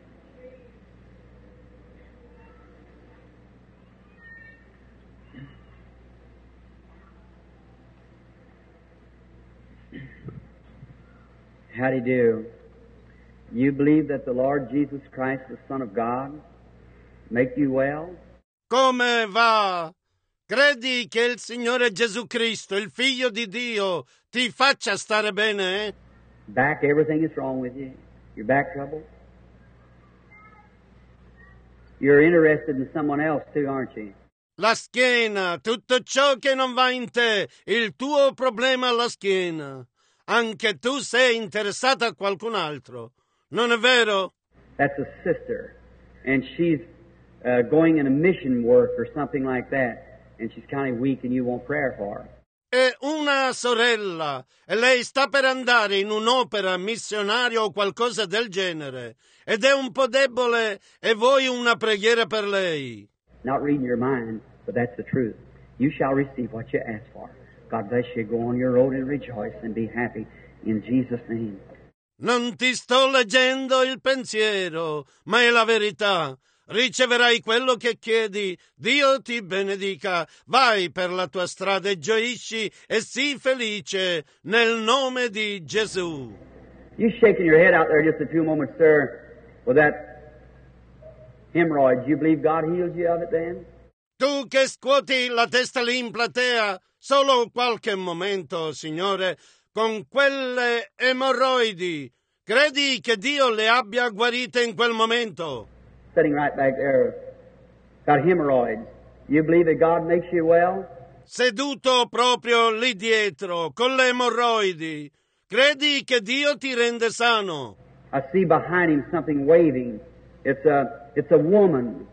How do you do? You believe that the Lord Jesus Christ, the Son of God, make you well? Come va? Credi che il Signore Gesù Cristo, il Figlio di Dio, ti faccia stare bene, eh? Back, everything is wrong with you. Your back trouble? You're interested in someone else too, aren't you? La schiena, tutto ciò che non va in te, il tuo problema alla schiena. Anche tu sei interessata a qualcun altro, non è vero? That's a sister, and she's going in a mission work or something like that. And she's kind of weak and you want prayer for her. È una sorella e lei sta per andare in un'opera missionaria o qualcosa del genere ed è un po' debole e vuoi una preghiera per lei. Not reading your mind, but that's the truth. You shall receive what you ask for. God bless you. Go on your road and rejoice and be happy in Jesus' name. Non ti sto leggendo il pensiero, ma è la verità. Riceverai quello che chiedi. Dio ti benedica. Vai per la tua strada e gioisci e sii felice nel nome di Gesù. You shaking your head out there just a few moments, sir, with that hemorrhoid. Do you believe God heals you of it then? Tu che scuoti la testa lì in platea, solo qualche momento, signore, con quelle emorroidi. Credi che Dio le abbia guarite in quel momento? Sitting right back there, got hemorrhoids. You believe that God makes you well? Seduto proprio lì dietro, con le emorroidi. Credi che Dio ti rende sano? I see behind him something waving. It's a woman.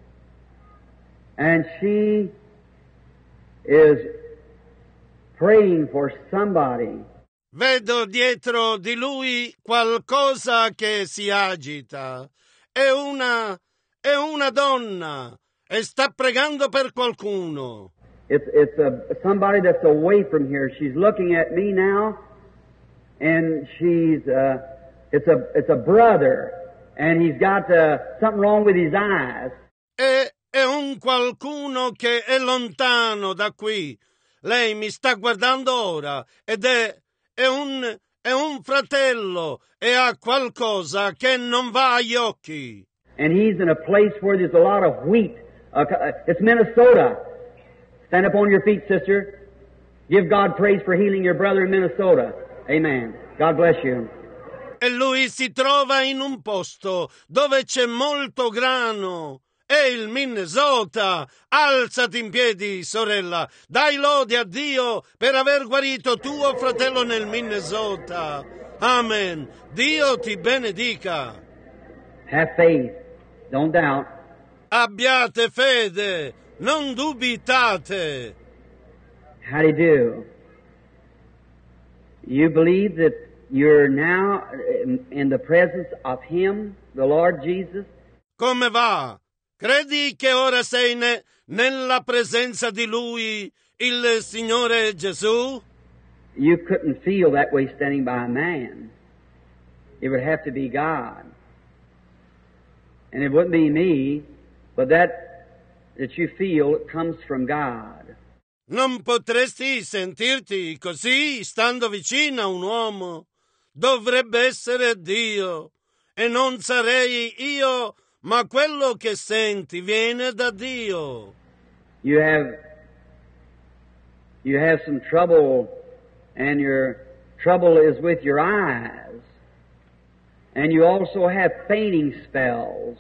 And she is praying for somebody. Vedo dietro di lui qualcosa che si agita. È una donna e sta pregando per qualcuno. It's somebody that's away from here. She's looking at me now, and it's a brother, and he's got something wrong with his eyes. È un qualcuno che è lontano da qui. Lei mi sta guardando ora ed è un fratello e ha qualcosa che non va agli occhi. And he's in a place where there's a lot of wheat. It's Minnesota. Stand up on your feet, sister. Give God praise for healing your brother in Minnesota. Amen. God bless you. E lui si trova in un posto dove c'è molto grano. È il Minnesota. Alzati in piedi, sorella. Dai lode a Dio per aver guarito tuo fratello nel Minnesota. Amen. Dio ti benedica. Have faith. Don't doubt. Abbiate fede. Non dubitate. How do you do? You believe that you're now in the presence of Him, the Lord Jesus? Come va? Credi che ora sei nella presenza di Lui, il Signore Gesù? You couldn't feel that way standing by a man. It would have to be God. And it wouldn't be me, but that you feel comes from God. Non potresti sentirti così stando vicino a un uomo. Dovrebbe essere Dio. E non sarei io, ma quello che senti viene da Dio. You have some trouble, and your trouble is with your eyes. And you also have fainting spells.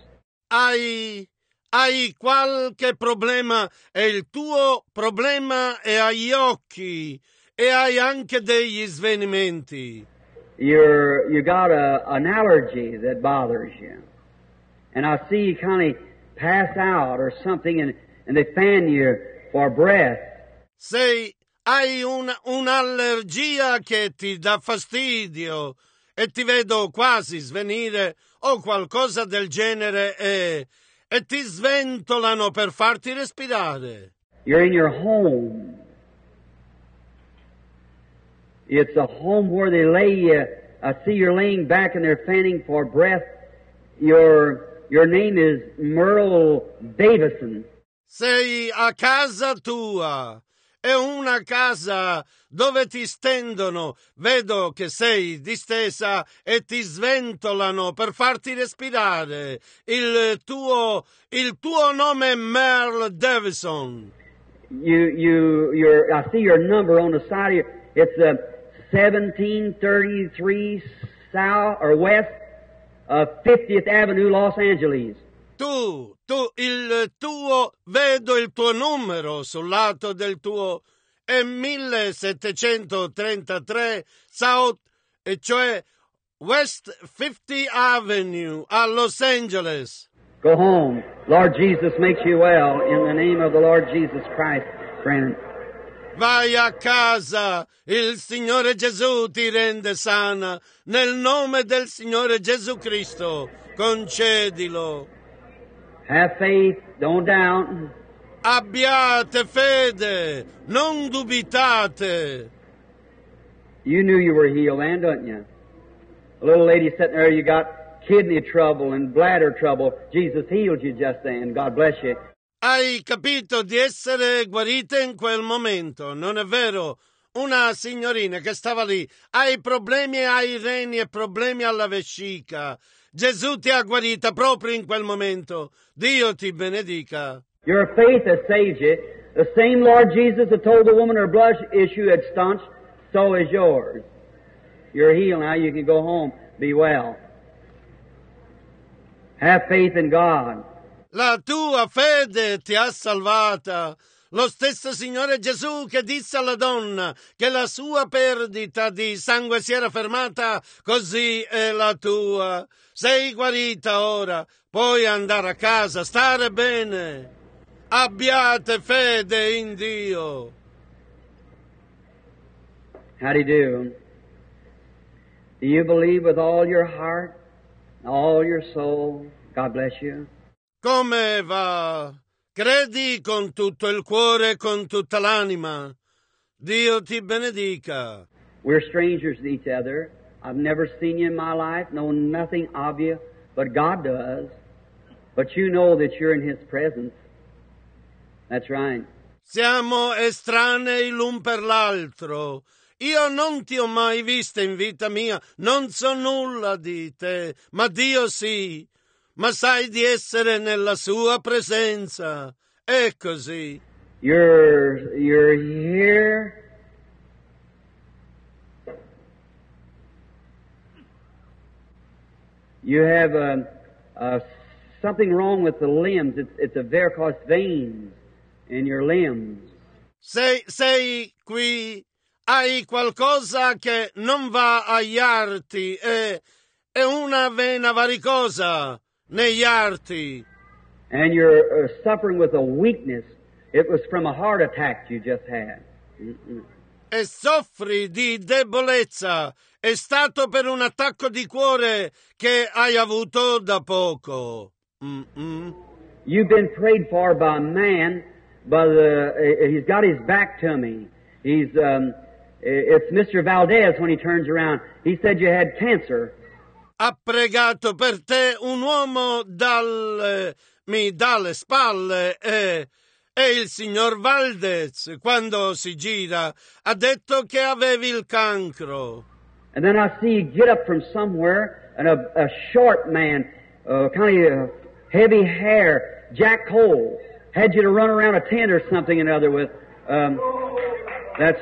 Hai qualche problema e il tuo problema è agli occhi e hai anche degli svenimenti. You got an allergy that bothers you. And I see you kind of pass out or something and they fan you for breath. Hai un'allergia che ti dà fastidio e ti vedo quasi svenire o qualcosa del genere e ti sventolano per farti respirare. You're in your home. It's a home where they lay you. I see you're laying back and they're fanning for breath. Your name is Merle Davison. Sei a casa tua. È una casa dove ti stendono. Vedo che sei distesa e ti sventolano per farti respirare. Il tuo nome è Merle Davison. I see your number on the side of your. It's 1733 South or West of 50th Avenue, Los Angeles. Vedo il tuo numero sul lato del tuo, è 1733 South, e cioè West 50th Avenue a Los Angeles. Go home. Lord Jesus makes you well in the name of the Lord Jesus Christ, friend. Vai a casa, il Signore Gesù ti rende sana, nel nome del Signore Gesù Cristo, concedilo. Have faith, don't doubt. Abbiate fede, non dubitate. You knew you were healed then, don't you? A little lady sitting there, you got kidney trouble and bladder trouble. Jesus healed you just then. God bless you. Hai capito di essere guarita in quel momento, non è vero? Una signorina che stava lì, hai problemi ai reni e problemi alla vescica. Gesù ti ha guarita proprio in quel momento. Dio ti benedica. Your faith has saved you. The same Lord Jesus that told the woman her blood issue had staunched, so is yours. You're healed now. You can go home. Be well. Have faith in God. La tua fede ti ha salvata. Lo stesso Signore Gesù che disse alla donna che la sua perdita di sangue si era fermata, così è la tua. Sei guarita ora, puoi andare a casa, stare bene. Abbiate fede in Dio. How do you do? Do you believe with all your heart, all your soul? God bless you. Come va? Credi con tutto il cuore e con tutta l'anima. Dio ti benedica. We're strangers to each other. I've never seen you in my life, know nothing of you, but God does. But you know that you're in His presence. That's right. Siamo estranei l'un per l'altro. Io non ti ho mai vista in vita mia, non so nulla di te, ma Dio sì. Ma sai di essere nella sua presenza. È così. You're here. You have something wrong with the limbs. It's a varicose veins in your limbs. Sei qui, hai qualcosa che non va agli arti, è una vena varicosa negli arti. And you're suffering with a weakness. It was from a heart attack you just had. E soffri di debolezza. È stato per un attacco di cuore che hai avuto da poco. You've been prayed for by a man, but he's got his back to me. It's Mr. Valdez when he turns around. He said you had cancer. Ha pregato per te un uomo mi dà le spalle e il signor Valdez, quando si gira, ha detto che avevi il cancro. And then I see you get up from somewhere, and a short man, kind of heavy hair, Jack Cole, had you to run around a tent or something or other with. That's.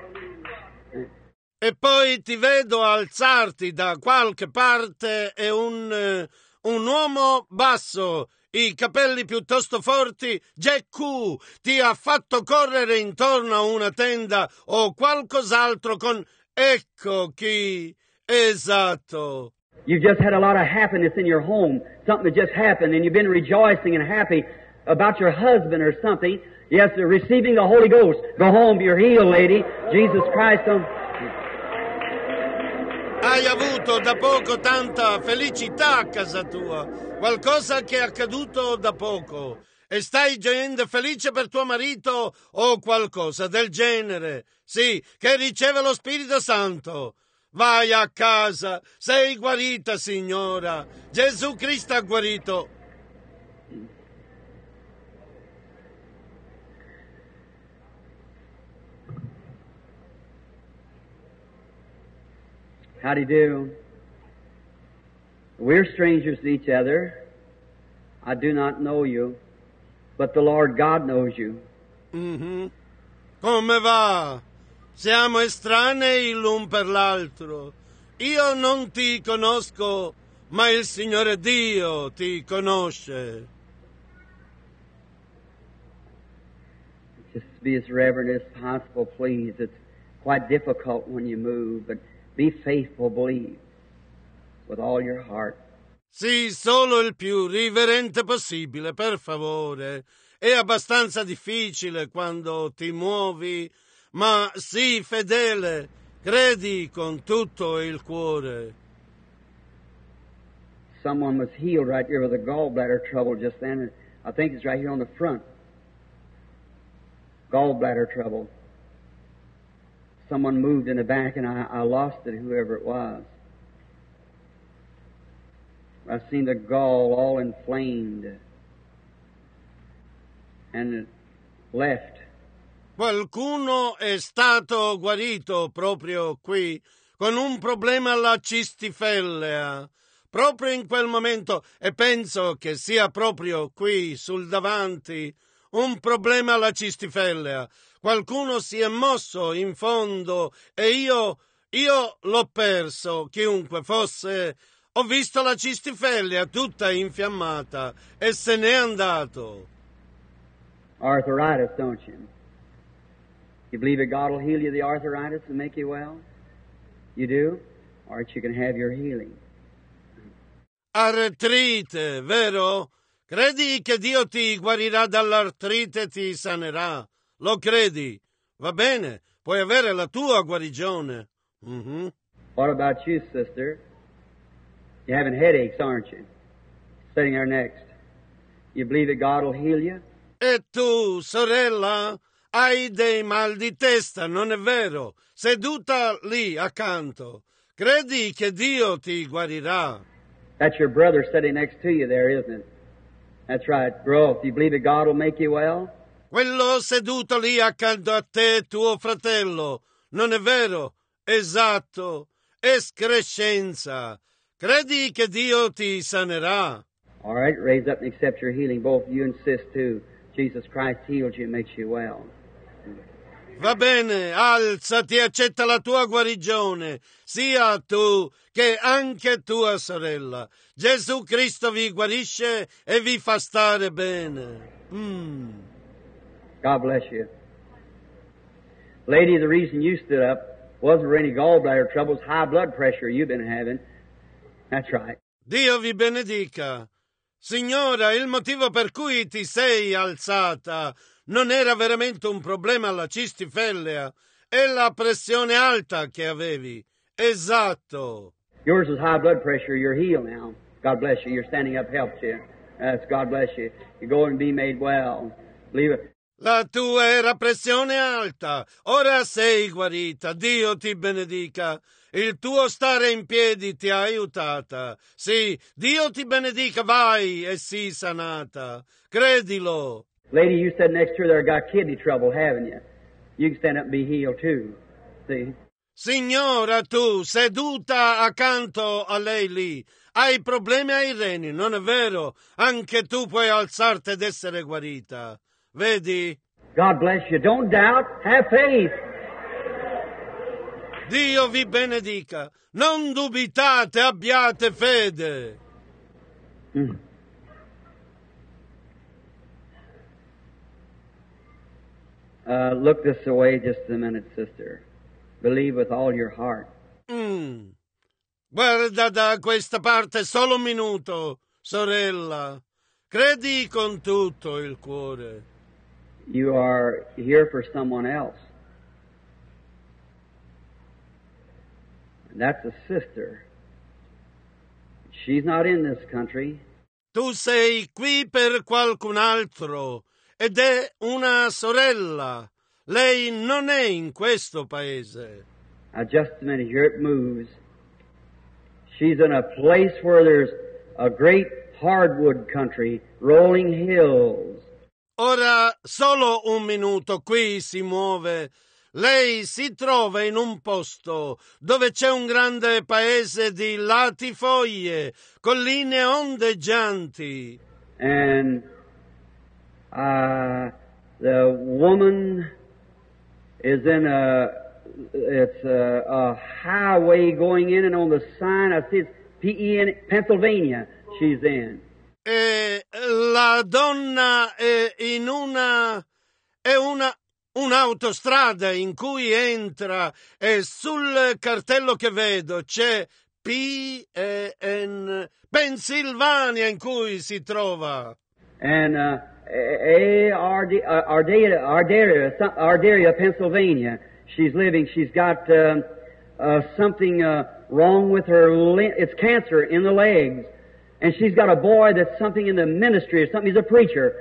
E poi ti vedo alzarti da qualche parte e un uomo basso, i capelli piuttosto forti, Jack Q, ti ha fatto correre intorno a una tenda o qualcos'altro con ecco chi, esatto. You've just had a lot of happiness in your home, something that just happened, and you've been rejoicing and happy about your husband or something. Yes, receiving the Holy Ghost. Go home, you're healed, lady. Jesus Christ. Hai avuto da poco tanta felicità a casa tua, qualcosa che è accaduto da poco, e stai gioendo felice per tuo marito o qualcosa del genere. Sì, che riceve lo Spirito Santo. Vai a casa, sei guarita, signora. Gesù Cristo ha guarito. How do you do? We're strangers to each other. I do not know you, but the Lord God knows you. Come va? Siamo estranei l'un per l'altro. Io non ti conosco, ma il Signore Dio ti conosce. Just be as reverent as possible, please. It's quite difficult when you move, but be faithful, believe, with all your heart. Sì, solo il più riverente possibile, per favore. È abbastanza difficile quando ti muovi, ma sii fedele, credi con tutto il cuore. Someone was healed right here with a gallbladder trouble just then. I think it's right here on the front. Gallbladder trouble. Someone moved in the back and I lost it, whoever it was. I've seen the gall all inflamed and it left. Qualcuno è stato guarito proprio qui con un problema alla cistifellea, proprio in quel momento, e penso che sia proprio qui sul davanti un problema alla cistifellea. Qualcuno si è mosso in fondo e io l'ho perso, chiunque fosse. Ho visto la cistifellea tutta infiammata e se n'è andato. arthritis, don't you? You believe that God will heal you the arthritis and make you well? You do? All right, you can have your healing. Artrite, vero? Credi che Dio ti guarirà dall'artrite e ti sanerà? Lo credi? Va bene, puoi avere la tua guarigione. Mm-hmm. What about you, sister? You're having headaches, aren't you? Sitting there next. You believe that God will heal you? E tu, sorella, hai dei mal di testa, non è vero? Seduta lì accanto. Credi che Dio ti guarirà? That's your brother sitting next to you there, isn't it? That's right. Girl, if you believe that God will make you well? Quello seduto lì accanto a te, tuo fratello. Non è vero? Esatto. Escrescenza. Credi che Dio ti sanerà? All right, raise up and accept your healing. Both you and sis too. Jesus Christ heals you and makes you well. Va bene, alzati e accetta la tua guarigione, sia tu che anche tua sorella. Gesù Cristo vi guarisce e vi fa stare bene. God bless you. Lady, the reason you stood up wasn't for any gallbladder troubles, high blood pressure you've been having. That's right. Dio vi benedica. Signora, il motivo per cui ti sei alzata non era veramente un problema alla cistifellea, è la pressione alta che avevi. Esatto. Yours was high blood pressure. You're healed now. God bless you. You're standing up helps you. Yes, God bless you. You go and be made well. Believe it. La tua era pressione alta. Ora sei guarita. Dio ti benedica. Il tuo stare in piedi ti ha aiutata. Sì, Dio ti benedica. Vai e sii sanata. Credilo. Lady, you said next to her there got kidney trouble, haven't you? You can stand up and be healed too. See? Signora, tu, seduta accanto a lei lì, hai problemi ai reni, non è vero? Anche tu puoi alzarti ed essere guarita. Vedi? God bless you. Don't doubt. Have faith. Dio vi benedica. Non dubitate, abbiate fede. Look this way just a minute, sister. Believe with all your heart. Guarda da questa parte solo un minuto, sorella. Credi con tutto il cuore. You are here for someone else. And that's a sister. She's not in this country. Tu sei qui per qualcun altro ed è una sorella. Lei non è in questo paese. Now just a minute, here it moves. She's in a place where there's a great hardwood country, rolling hills. Ora solo un minuto, qui si muove. Lei si trova in un posto dove c'è un grande paese di latifoglie, colline ondeggianti. And the woman is in a highway going in, and on the sign I see it's P.E.N. Pennsylvania she's in. E la donna è in un'autostrada in cui entra e sul cartello che vedo c'è P.E.N. Pennsylvania in cui si trova. And Ardaria, Pennsylvania. She's living. She's got something wrong with her. It's cancer in the legs. And she's got a boy that's something in the ministry or something. He's a preacher.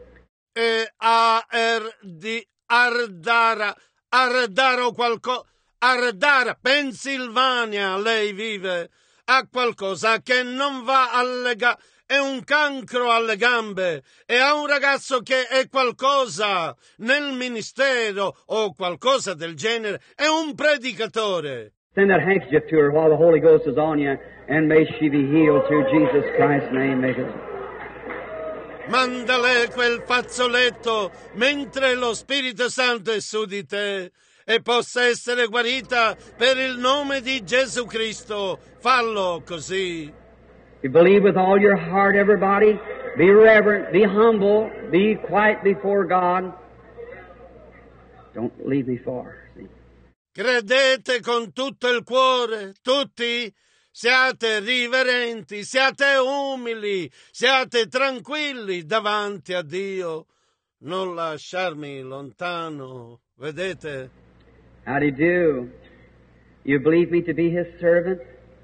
Ardara, Pennsylvania, lei vive. Ha qualcosa che non va alle gambe. È un cancro alle gambe. E ha un ragazzo che è qualcosa nel ministero o qualcosa del genere. È un predicatore. Send that handkerchief to her while the Holy Ghost is on you, and may she be healed through Jesus Christ's name. Mandale quel fazzoletto mentre lo Spirito Santo è su di te e possa essere guarita per il nome di Gesù Cristo. Fallo così. You believe with all your heart, everybody? Be reverent, be humble, be quiet before God. Don't leave me far. See? Credete con tutto il cuore, tutti. Siate riverenti, siate umili, siate tranquilli davanti a Dio. Non lasciarmi lontano, vedete? How do you do? You believe me to be His servant?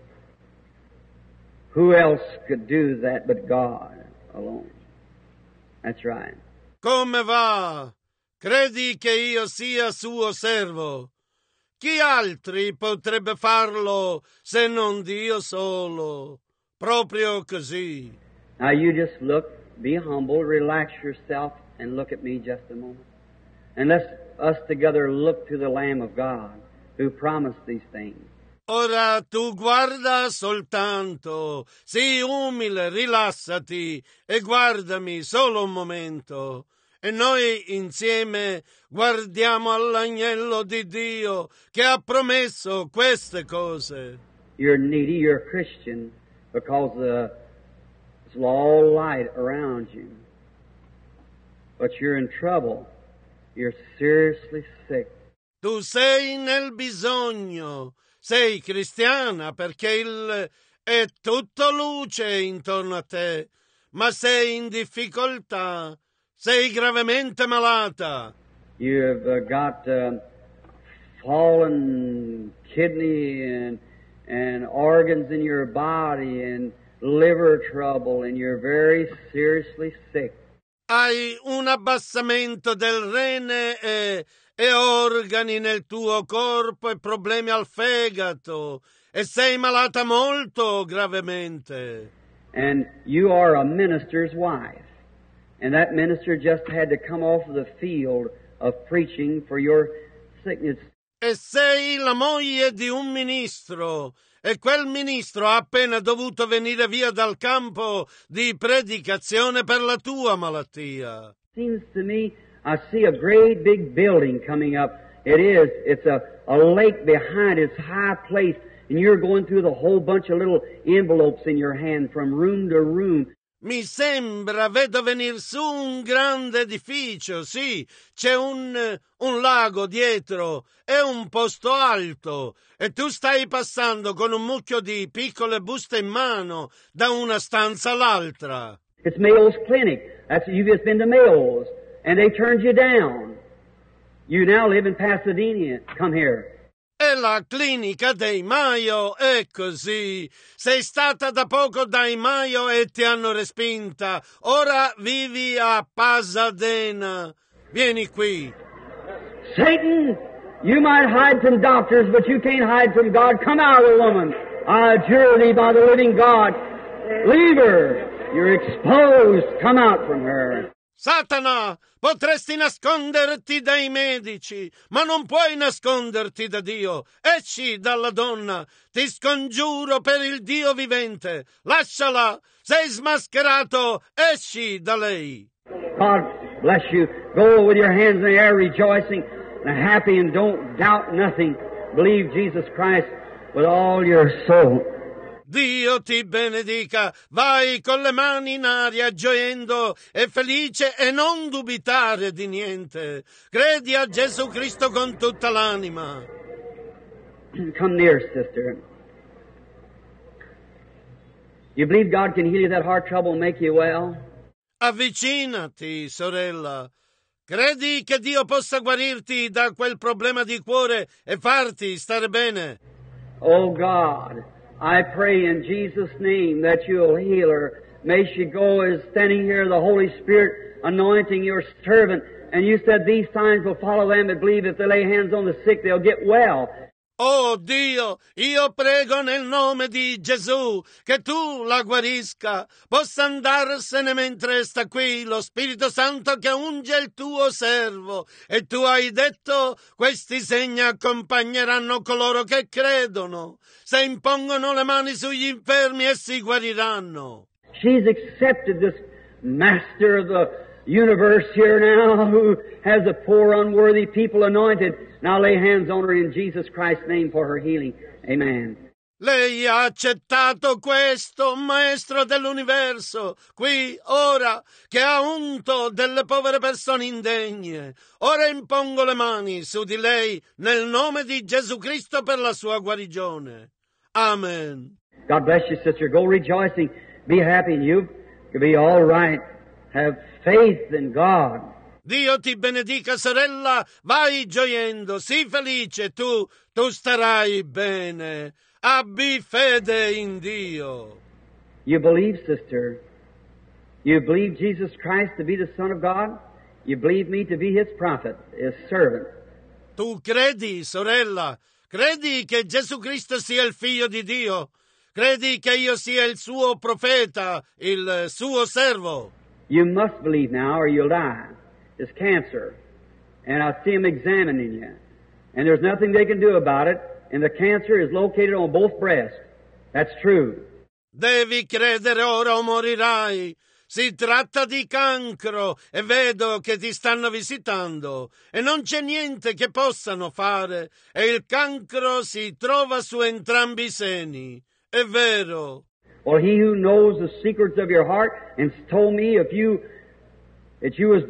Who else could do that but God alone? That's right. Come va? Credi che io sia suo servo? Chi altri potrebbe farlo se non Dio solo? Proprio così. Now you just look, be humble, relax yourself, and look at me just a moment. And let's us together look to the Lamb of God who promised these things. Ora tu guarda soltanto, sii umile, rilassati e guardami solo un momento. E noi insieme guardiamo all'agnello di Dio che ha promesso queste cose. You're needy, you're a Christian, because it's all light around you. But you're in trouble. You're seriously sick. Tu sei nel bisogno, sei cristiana perché è tutto luce intorno a te, ma sei in difficoltà. Sei gravemente malata. You've got fallen kidney and organs in your body and liver trouble, and you're very seriously sick. Hai un abbassamento del rene e organi nel tuo corpo e problemi al fegato e sei malata molto gravemente. And you are a minister's wife. And that minister just had to come off the field of preaching for your sickness. E sei la moglie di un ministro, e quel ministro ha appena dovuto venire via dal campo di predicazione per la tua malattia. Seems to me I see a great big building coming up. It's a lake behind its high place, and you're going through the whole bunch of little envelopes in your hand from room to room. Mi sembra, vedo venir su un grande edificio, sì, c'è un lago dietro, è un posto alto, e tu stai passando con un mucchio di piccole buste in mano da una stanza all'altra. It's Mayo's Clinic. You've just been to Mayo's, and they turned you down. You now live in Pasadena. Come here. È la clinica dei Mayo, è così. Sei stata da poco dai Mayo e ti hanno respinta. Ora vivi a Pasadena. Vieni qui. Satan, you might hide from doctors, but you can't hide from God. Come out of the woman. I adjure thee by the living God. Leave her. You're exposed. Come out from her. Satana, potresti nasconderti dai medici, ma non puoi nasconderti da Dio. Esci dalla donna, ti scongiuro per il Dio vivente. Lasciala, sei smascherato, esci da lei. God bless you. Go with your hands in the air rejoicing and happy, and don't doubt nothing. Believe Jesus Christ with all your soul. Dio ti benedica, vai con le mani in aria gioendo e felice e non dubitare di niente. Credi a Gesù Cristo con tutta l'anima. Come near, sister. You believe God can heal you that heart trouble and make you well? Avvicinati, sorella. Credi che Dio possa guarirti da quel problema di cuore e farti stare bene? Oh God, I pray in Jesus' name that you'll heal her. May she go as standing here, the Holy Spirit anointing your servant. And you said these signs will follow them that believe. If they lay hands on the sick, they'll get well. Oh Dio, io prego nel nome di Gesù che tu la guarisca, possa andarsene mentre sta qui lo Spirito Santo che unge il tuo servo. E tu hai detto, questi segni accompagneranno coloro che credono. Se impongono le mani sugli infermi, essi guariranno. She's accepted this master of the universe here now, who has the poor, unworthy people anointed. Now lay hands on her in Jesus Christ's name for her healing. Amen. Lei ha accettato questo, Maestro dell'universo, qui, ora, che ha unto delle povere persone indegne. Ora impongo le mani su di lei nel nome di Gesù Cristo per la sua guarigione. Amen. God bless you, sister. Go rejoicing. Be happy and you'll be all right. Have faith in God. Dio ti benedica, sorella. Vai gioiendo, sii felice, tu starai bene. Abbi fede in Dio. You believe, sister? You believe Jesus Christ to be the Son of God? You believe me to be His prophet, His servant? Tu credi, sorella? Credi che Gesù Cristo sia il Figlio di Dio? Credi che io sia il suo profeta, il suo servo? You must believe now or you'll die. It's cancer. And I see them examining you. And there's nothing they can do about it. And the cancer is located on both breasts. That's true. Devi credere ora o morirai. Si tratta di cancro e vedo che ti stanno visitando e non c'è niente che possano fare e il cancro si trova su entrambi i seni. È vero. Well, He who knows the secrets of your heart and told me that you was...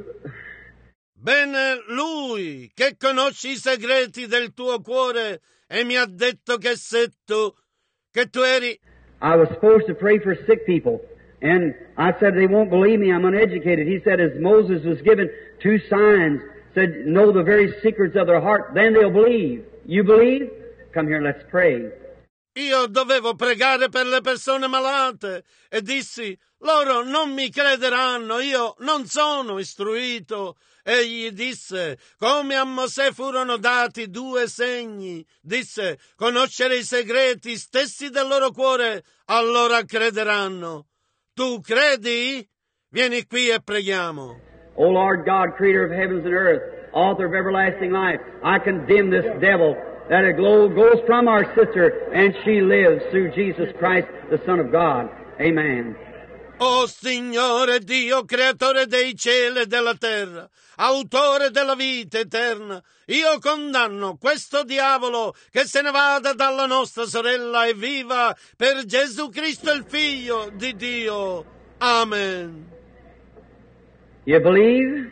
Bene, Lui che conosce i segreti del tuo cuore e mi ha detto che che tu eri... I was supposed to pray for sick people. And I said, they won't believe me, I'm uneducated. He said, as Moses was given 2 signs, said, know the very secrets of their heart, then they'll believe. You believe? Come here, let's pray. Io dovevo pregare per le persone malate e dissi, loro non mi crederanno, io non sono istruito. Egli disse, come a Mosè furono dati 2 segni, disse, conoscere i segreti stessi del loro cuore, allora crederanno. Tu credi? Vieni qui e preghiamo. O Lord God, creator of heavens and earth, author of everlasting life, I condemn this devil that it goes from our sister and she lives through Jesus Christ, the Son of God. Amen. O Signore Dio, creatore dei cieli e della terra, autore della vita eterna, io condanno questo diavolo che se ne vada dalla nostra sorella e viva per Gesù Cristo il Figlio di Dio. Amen. You believe?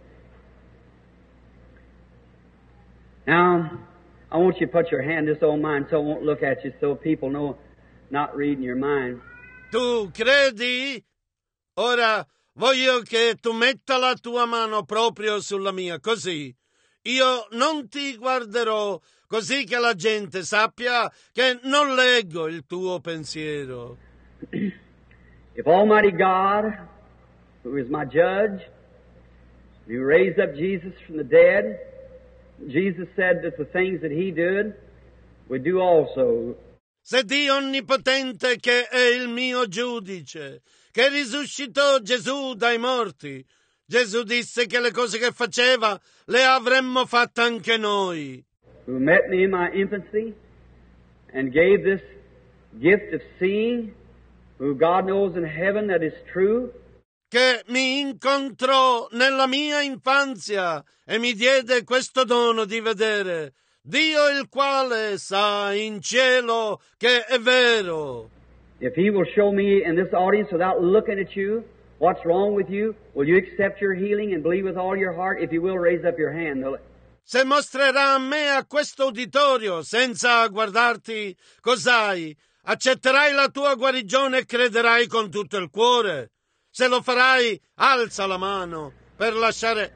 Now, I want you to put your hand this on mine so I won't look at you so people know not reading your mind. Tu credi? Ora voglio che tu metta la tua mano proprio sulla mia, così io non ti guarderò, così che la gente sappia che non leggo il tuo pensiero. If Almighty God, who is my judge, who raised up Jesus from the dead, Jesus said that the things that He did, we do also. Se Dio Onnipotente, che è il mio giudice, che risuscitò Gesù dai morti, Gesù disse che le cose che faceva le avremmo fatte anche noi. Who met me in my infancy and gave this gift of seeing, who God knows in heaven that is true. Che mi incontrò nella mia infanzia e mi diede questo dono di vedere. Dio il quale sa in cielo che è vero. If He will show me in this audience without looking at you what's wrong with you, will you accept your healing and believe with all your heart? If you will, raise up your hand. Se mostrerà a me a questo uditorio senza guardarti cos'hai, accetterai la tua guarigione e crederai con tutto il cuore. Se lo farai, alza la mano per lasciare...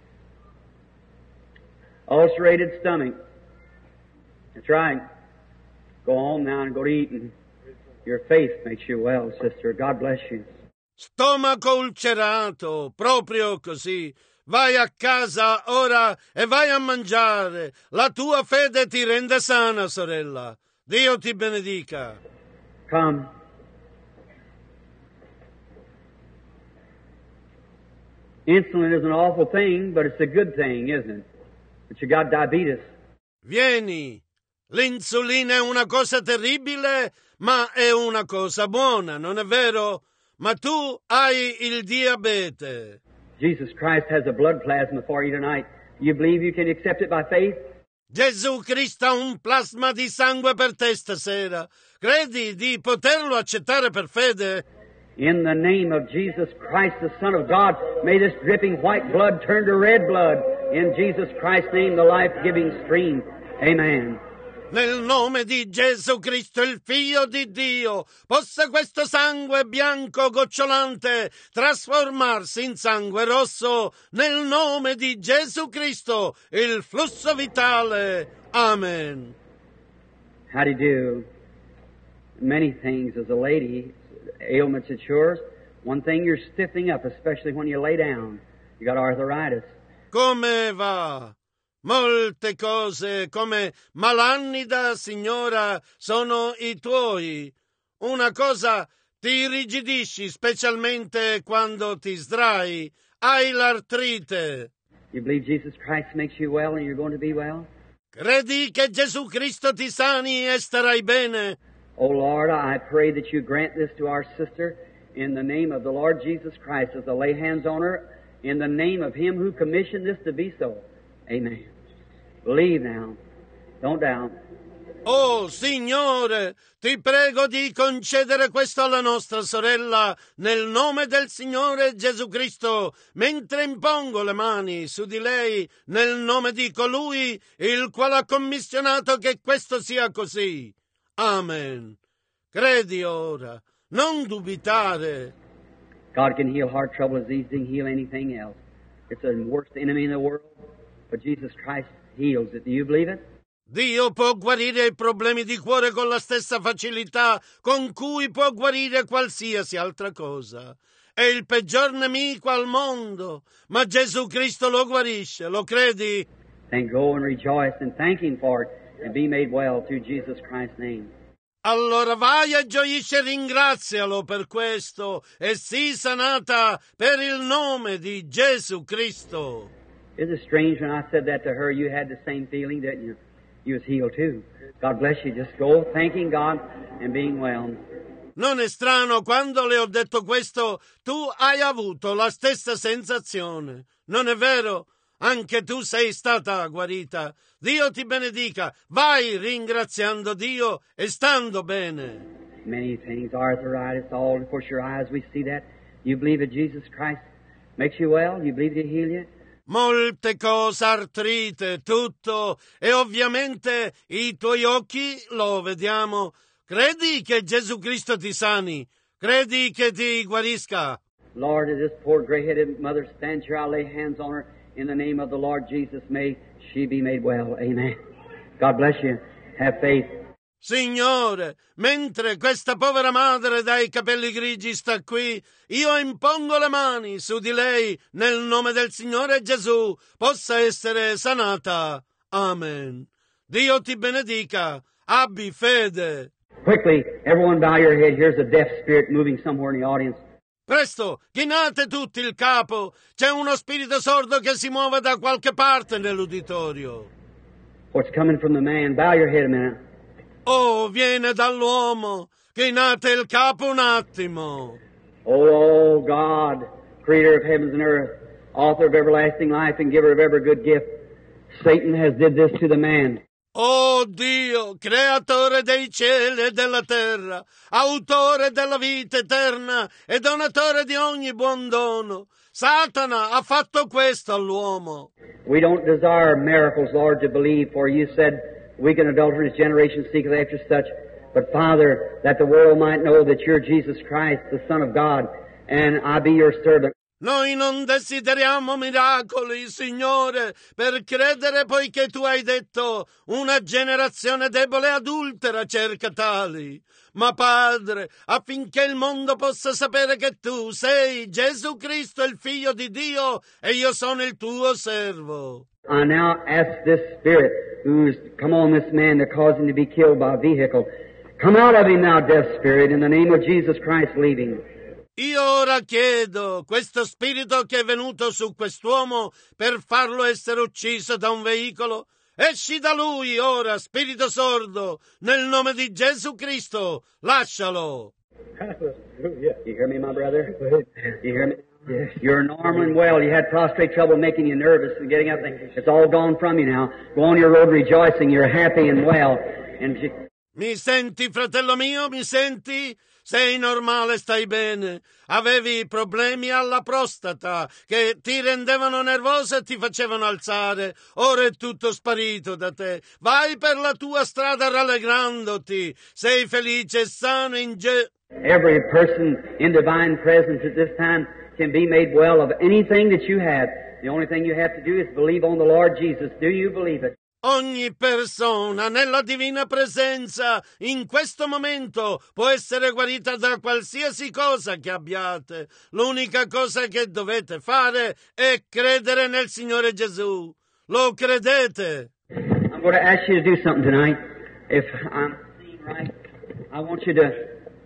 Ulcerated stomach. That's right. Go home now and go to eating. Your faith makes you well, sister. God bless you. Stomaco ulcerato, proprio così. Vai a casa ora e vai a mangiare. La tua fede ti rende sana, sorella. Dio ti benedica. Come. Insulin is an awful thing, but it's a good thing, isn't it? But you got diabetes. Vieni. L'insulina è una cosa terribile, ma è una cosa buona, non è vero? Ma tu hai il diabete. Jesus Christ has a blood plasma for you tonight. You believe you can accept it by faith? Gesù Cristo ha un plasma di sangue per te stasera. Credi di poterlo accettare per fede? In the name of Jesus Christ, the Son of God, may this dripping white blood turn to red blood. In Jesus Christ's name, the life-giving stream. Amen. Nel nome di Gesù Cristo, il Figlio di Dio, possa questo sangue bianco gocciolante trasformarsi in sangue rosso nel nome di Gesù Cristo, il flusso vitale. Amen. How do you do? Many things as a lady, ailments it's yours. One thing, you're stiffening up, especially when you lay down. You got arthritis. Come va? Molte cose come malannida signora sono i tuoi. Una cosa, ti irrigidisci specialmente quando ti sdrai. Hai l'artrite. You believe Jesus Christ makes you well and you're going to be well? Credi che Gesù Cristo ti sani e starai bene? Oh Lord, I pray that you grant this to our sister in the name of the Lord Jesus Christ as I lay hands on her in the name of Him who commissioned this to be so. Amen. Believe now. Don't doubt. Oh Signore, ti prego di concedere questo alla nostra sorella nel nome del Signore Gesù Cristo, mentre impongo le mani su di lei nel nome di colui il quale ha commissionato che questo sia così. Amen. Credi ora, non dubitare. God can heal heart trouble as easy as He can heal anything else. It's the worst enemy in the world, but Jesus Christ heals it. Do you believe it? Dio può guarire i problemi di cuore con la stessa facilità con cui può guarire qualsiasi altra cosa. È il peggior nemico al mondo, ma Gesù Cristo lo guarisce, lo credi? Then go and rejoice and thank Him for it and be made well through Jesus Christ's name. Allora vai e gioisci e ringrazialo per questo e sii sanata per il nome di Gesù Cristo. Isn't it strange when I said that to her, you had the same feeling, didn't you? You was healed too. God bless you. Just go thanking God and being well. Non è strano, quando le ho detto questo, tu hai avuto la stessa sensazione. Non è vero? Anche tu sei stata guarita. Dio ti benedica. Vai ringraziando Dio e stando bene. Many things, arthritis, all before your eyes, we see that. You believe that Jesus Christ makes you well? You believe to heal you? Molte cose, artrite, tutto, e ovviamente i tuoi occhi lo vediamo. Credi che Gesù Cristo ti sani? Credi che ti guarisca? Lord, as this poor gray-headed mother stands here, I'll lay hands on her in the name of the Lord Jesus. May she be made well. Amen. God bless you. Have faith. Signore, mentre questa povera madre dai capelli grigi sta qui, io impongo le mani su di lei nel nome del Signore Gesù, possa essere sanata. Amen. Dio ti benedica. Abbi fede. Quickly, everyone bow your head. Here's a deaf spirit moving somewhere in the audience. Presto, chinate tutti il capo. C'è uno spirito sordo che si muove da qualche parte nell'uditorio. What's coming from the man? Bow your head a minute. Oh, viene dall'uomo. Chinate il capo un attimo. Oh, God, creator of heavens and earth, author of everlasting life and giver of every good gift, Satan has did this to the man. Oh Dio, creatore dei cieli e della terra, autore della vita eterna e donatore di ogni buon dono, Satana ha fatto questo all'uomo. We don't desire miracles, Lord, to believe, for you said, weak and adulterous generation seeketh after such. But Father, that the world might know that you're Jesus Christ, the Son of God, and I be your servant. Noi non desideriamo miracoli, Signore, per credere poiché tu hai detto una generazione debole e adultera cerca tali. Ma Padre, affinché il mondo possa sapere che tu sei Gesù Cristo, il Figlio di Dio, e io sono il tuo servo. I now ask this spirit who's come on this man to cause him to be killed by a vehicle. Come out of him now, deaf spirit, in the name of Jesus Christ, leave him. Io ora chiedo, questo spirito che è venuto su quest'uomo per farlo essere ucciso da un veicolo, esci da lui ora, spirito sordo, nel nome di Gesù Cristo, lascialo. Hallelujah. You hear me, my brother? You hear me? Yes, you're normal and well. You had prostrate trouble making you nervous and getting up. It's all gone from you now. Go on your road rejoicing. You're happy and well. Mi senti, fratello mio? Mi senti? Sei normale, stai bene. Avevi problemi alla prostata che ti rendevano nervoso e ti facevano alzare. Ora è tutto sparito da te. Vai per la tua strada rallegrandoti. Sei felice e sano in Every person in divine presence at this time can be made well of anything that you have. The only thing you have to do is believe on the Lord Jesus. Do you believe it? Ogni persona nella divina presenza in questo momento può essere guarita da qualsiasi cosa che abbiate. L'unica cosa che dovete fare è credere nel Signore Gesù. Lo credete? I'm going to ask you to do something tonight. If I'm seeing right, I want you to,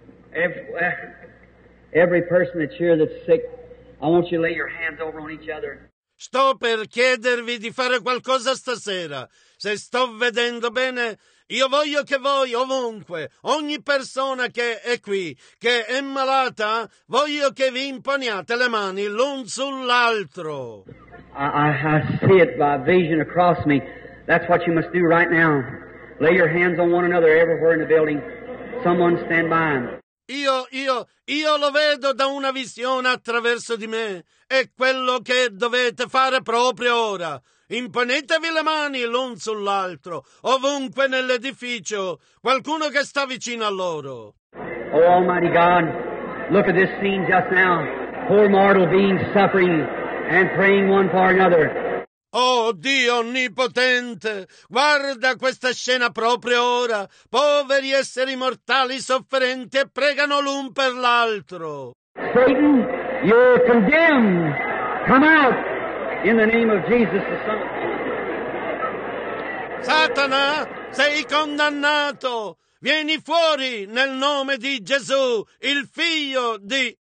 every person that's here that's sick, I want you to lay your hands over on each other. Sto per chiedervi di fare qualcosa stasera. Se sto vedendo bene, io voglio che voi ovunque, ogni persona che è qui, che è malata, voglio che vi imponiate le mani l'un sull'altro. I see it by vision across me. That's what you must do right now. Lay your hands on one another everywhere in the building. Someone stand by. Io lo vedo da una visione attraverso di me. È quello che dovete fare proprio ora. Imponetevi le mani l'un sull'altro, ovunque nell'edificio, qualcuno che sta vicino a loro. Oh Almighty God, look at this scene just now. Poor mortal beings suffering and praying one for another. Oh Dio onnipotente, guarda questa scena proprio ora. Poveri esseri mortali sofferenti e pregano l'un per l'altro. Satan, you're condemned. Come out in the name of Jesus the Son of God. Satana, sei condannato. Vieni fuori nel nome di Gesù, il Figlio di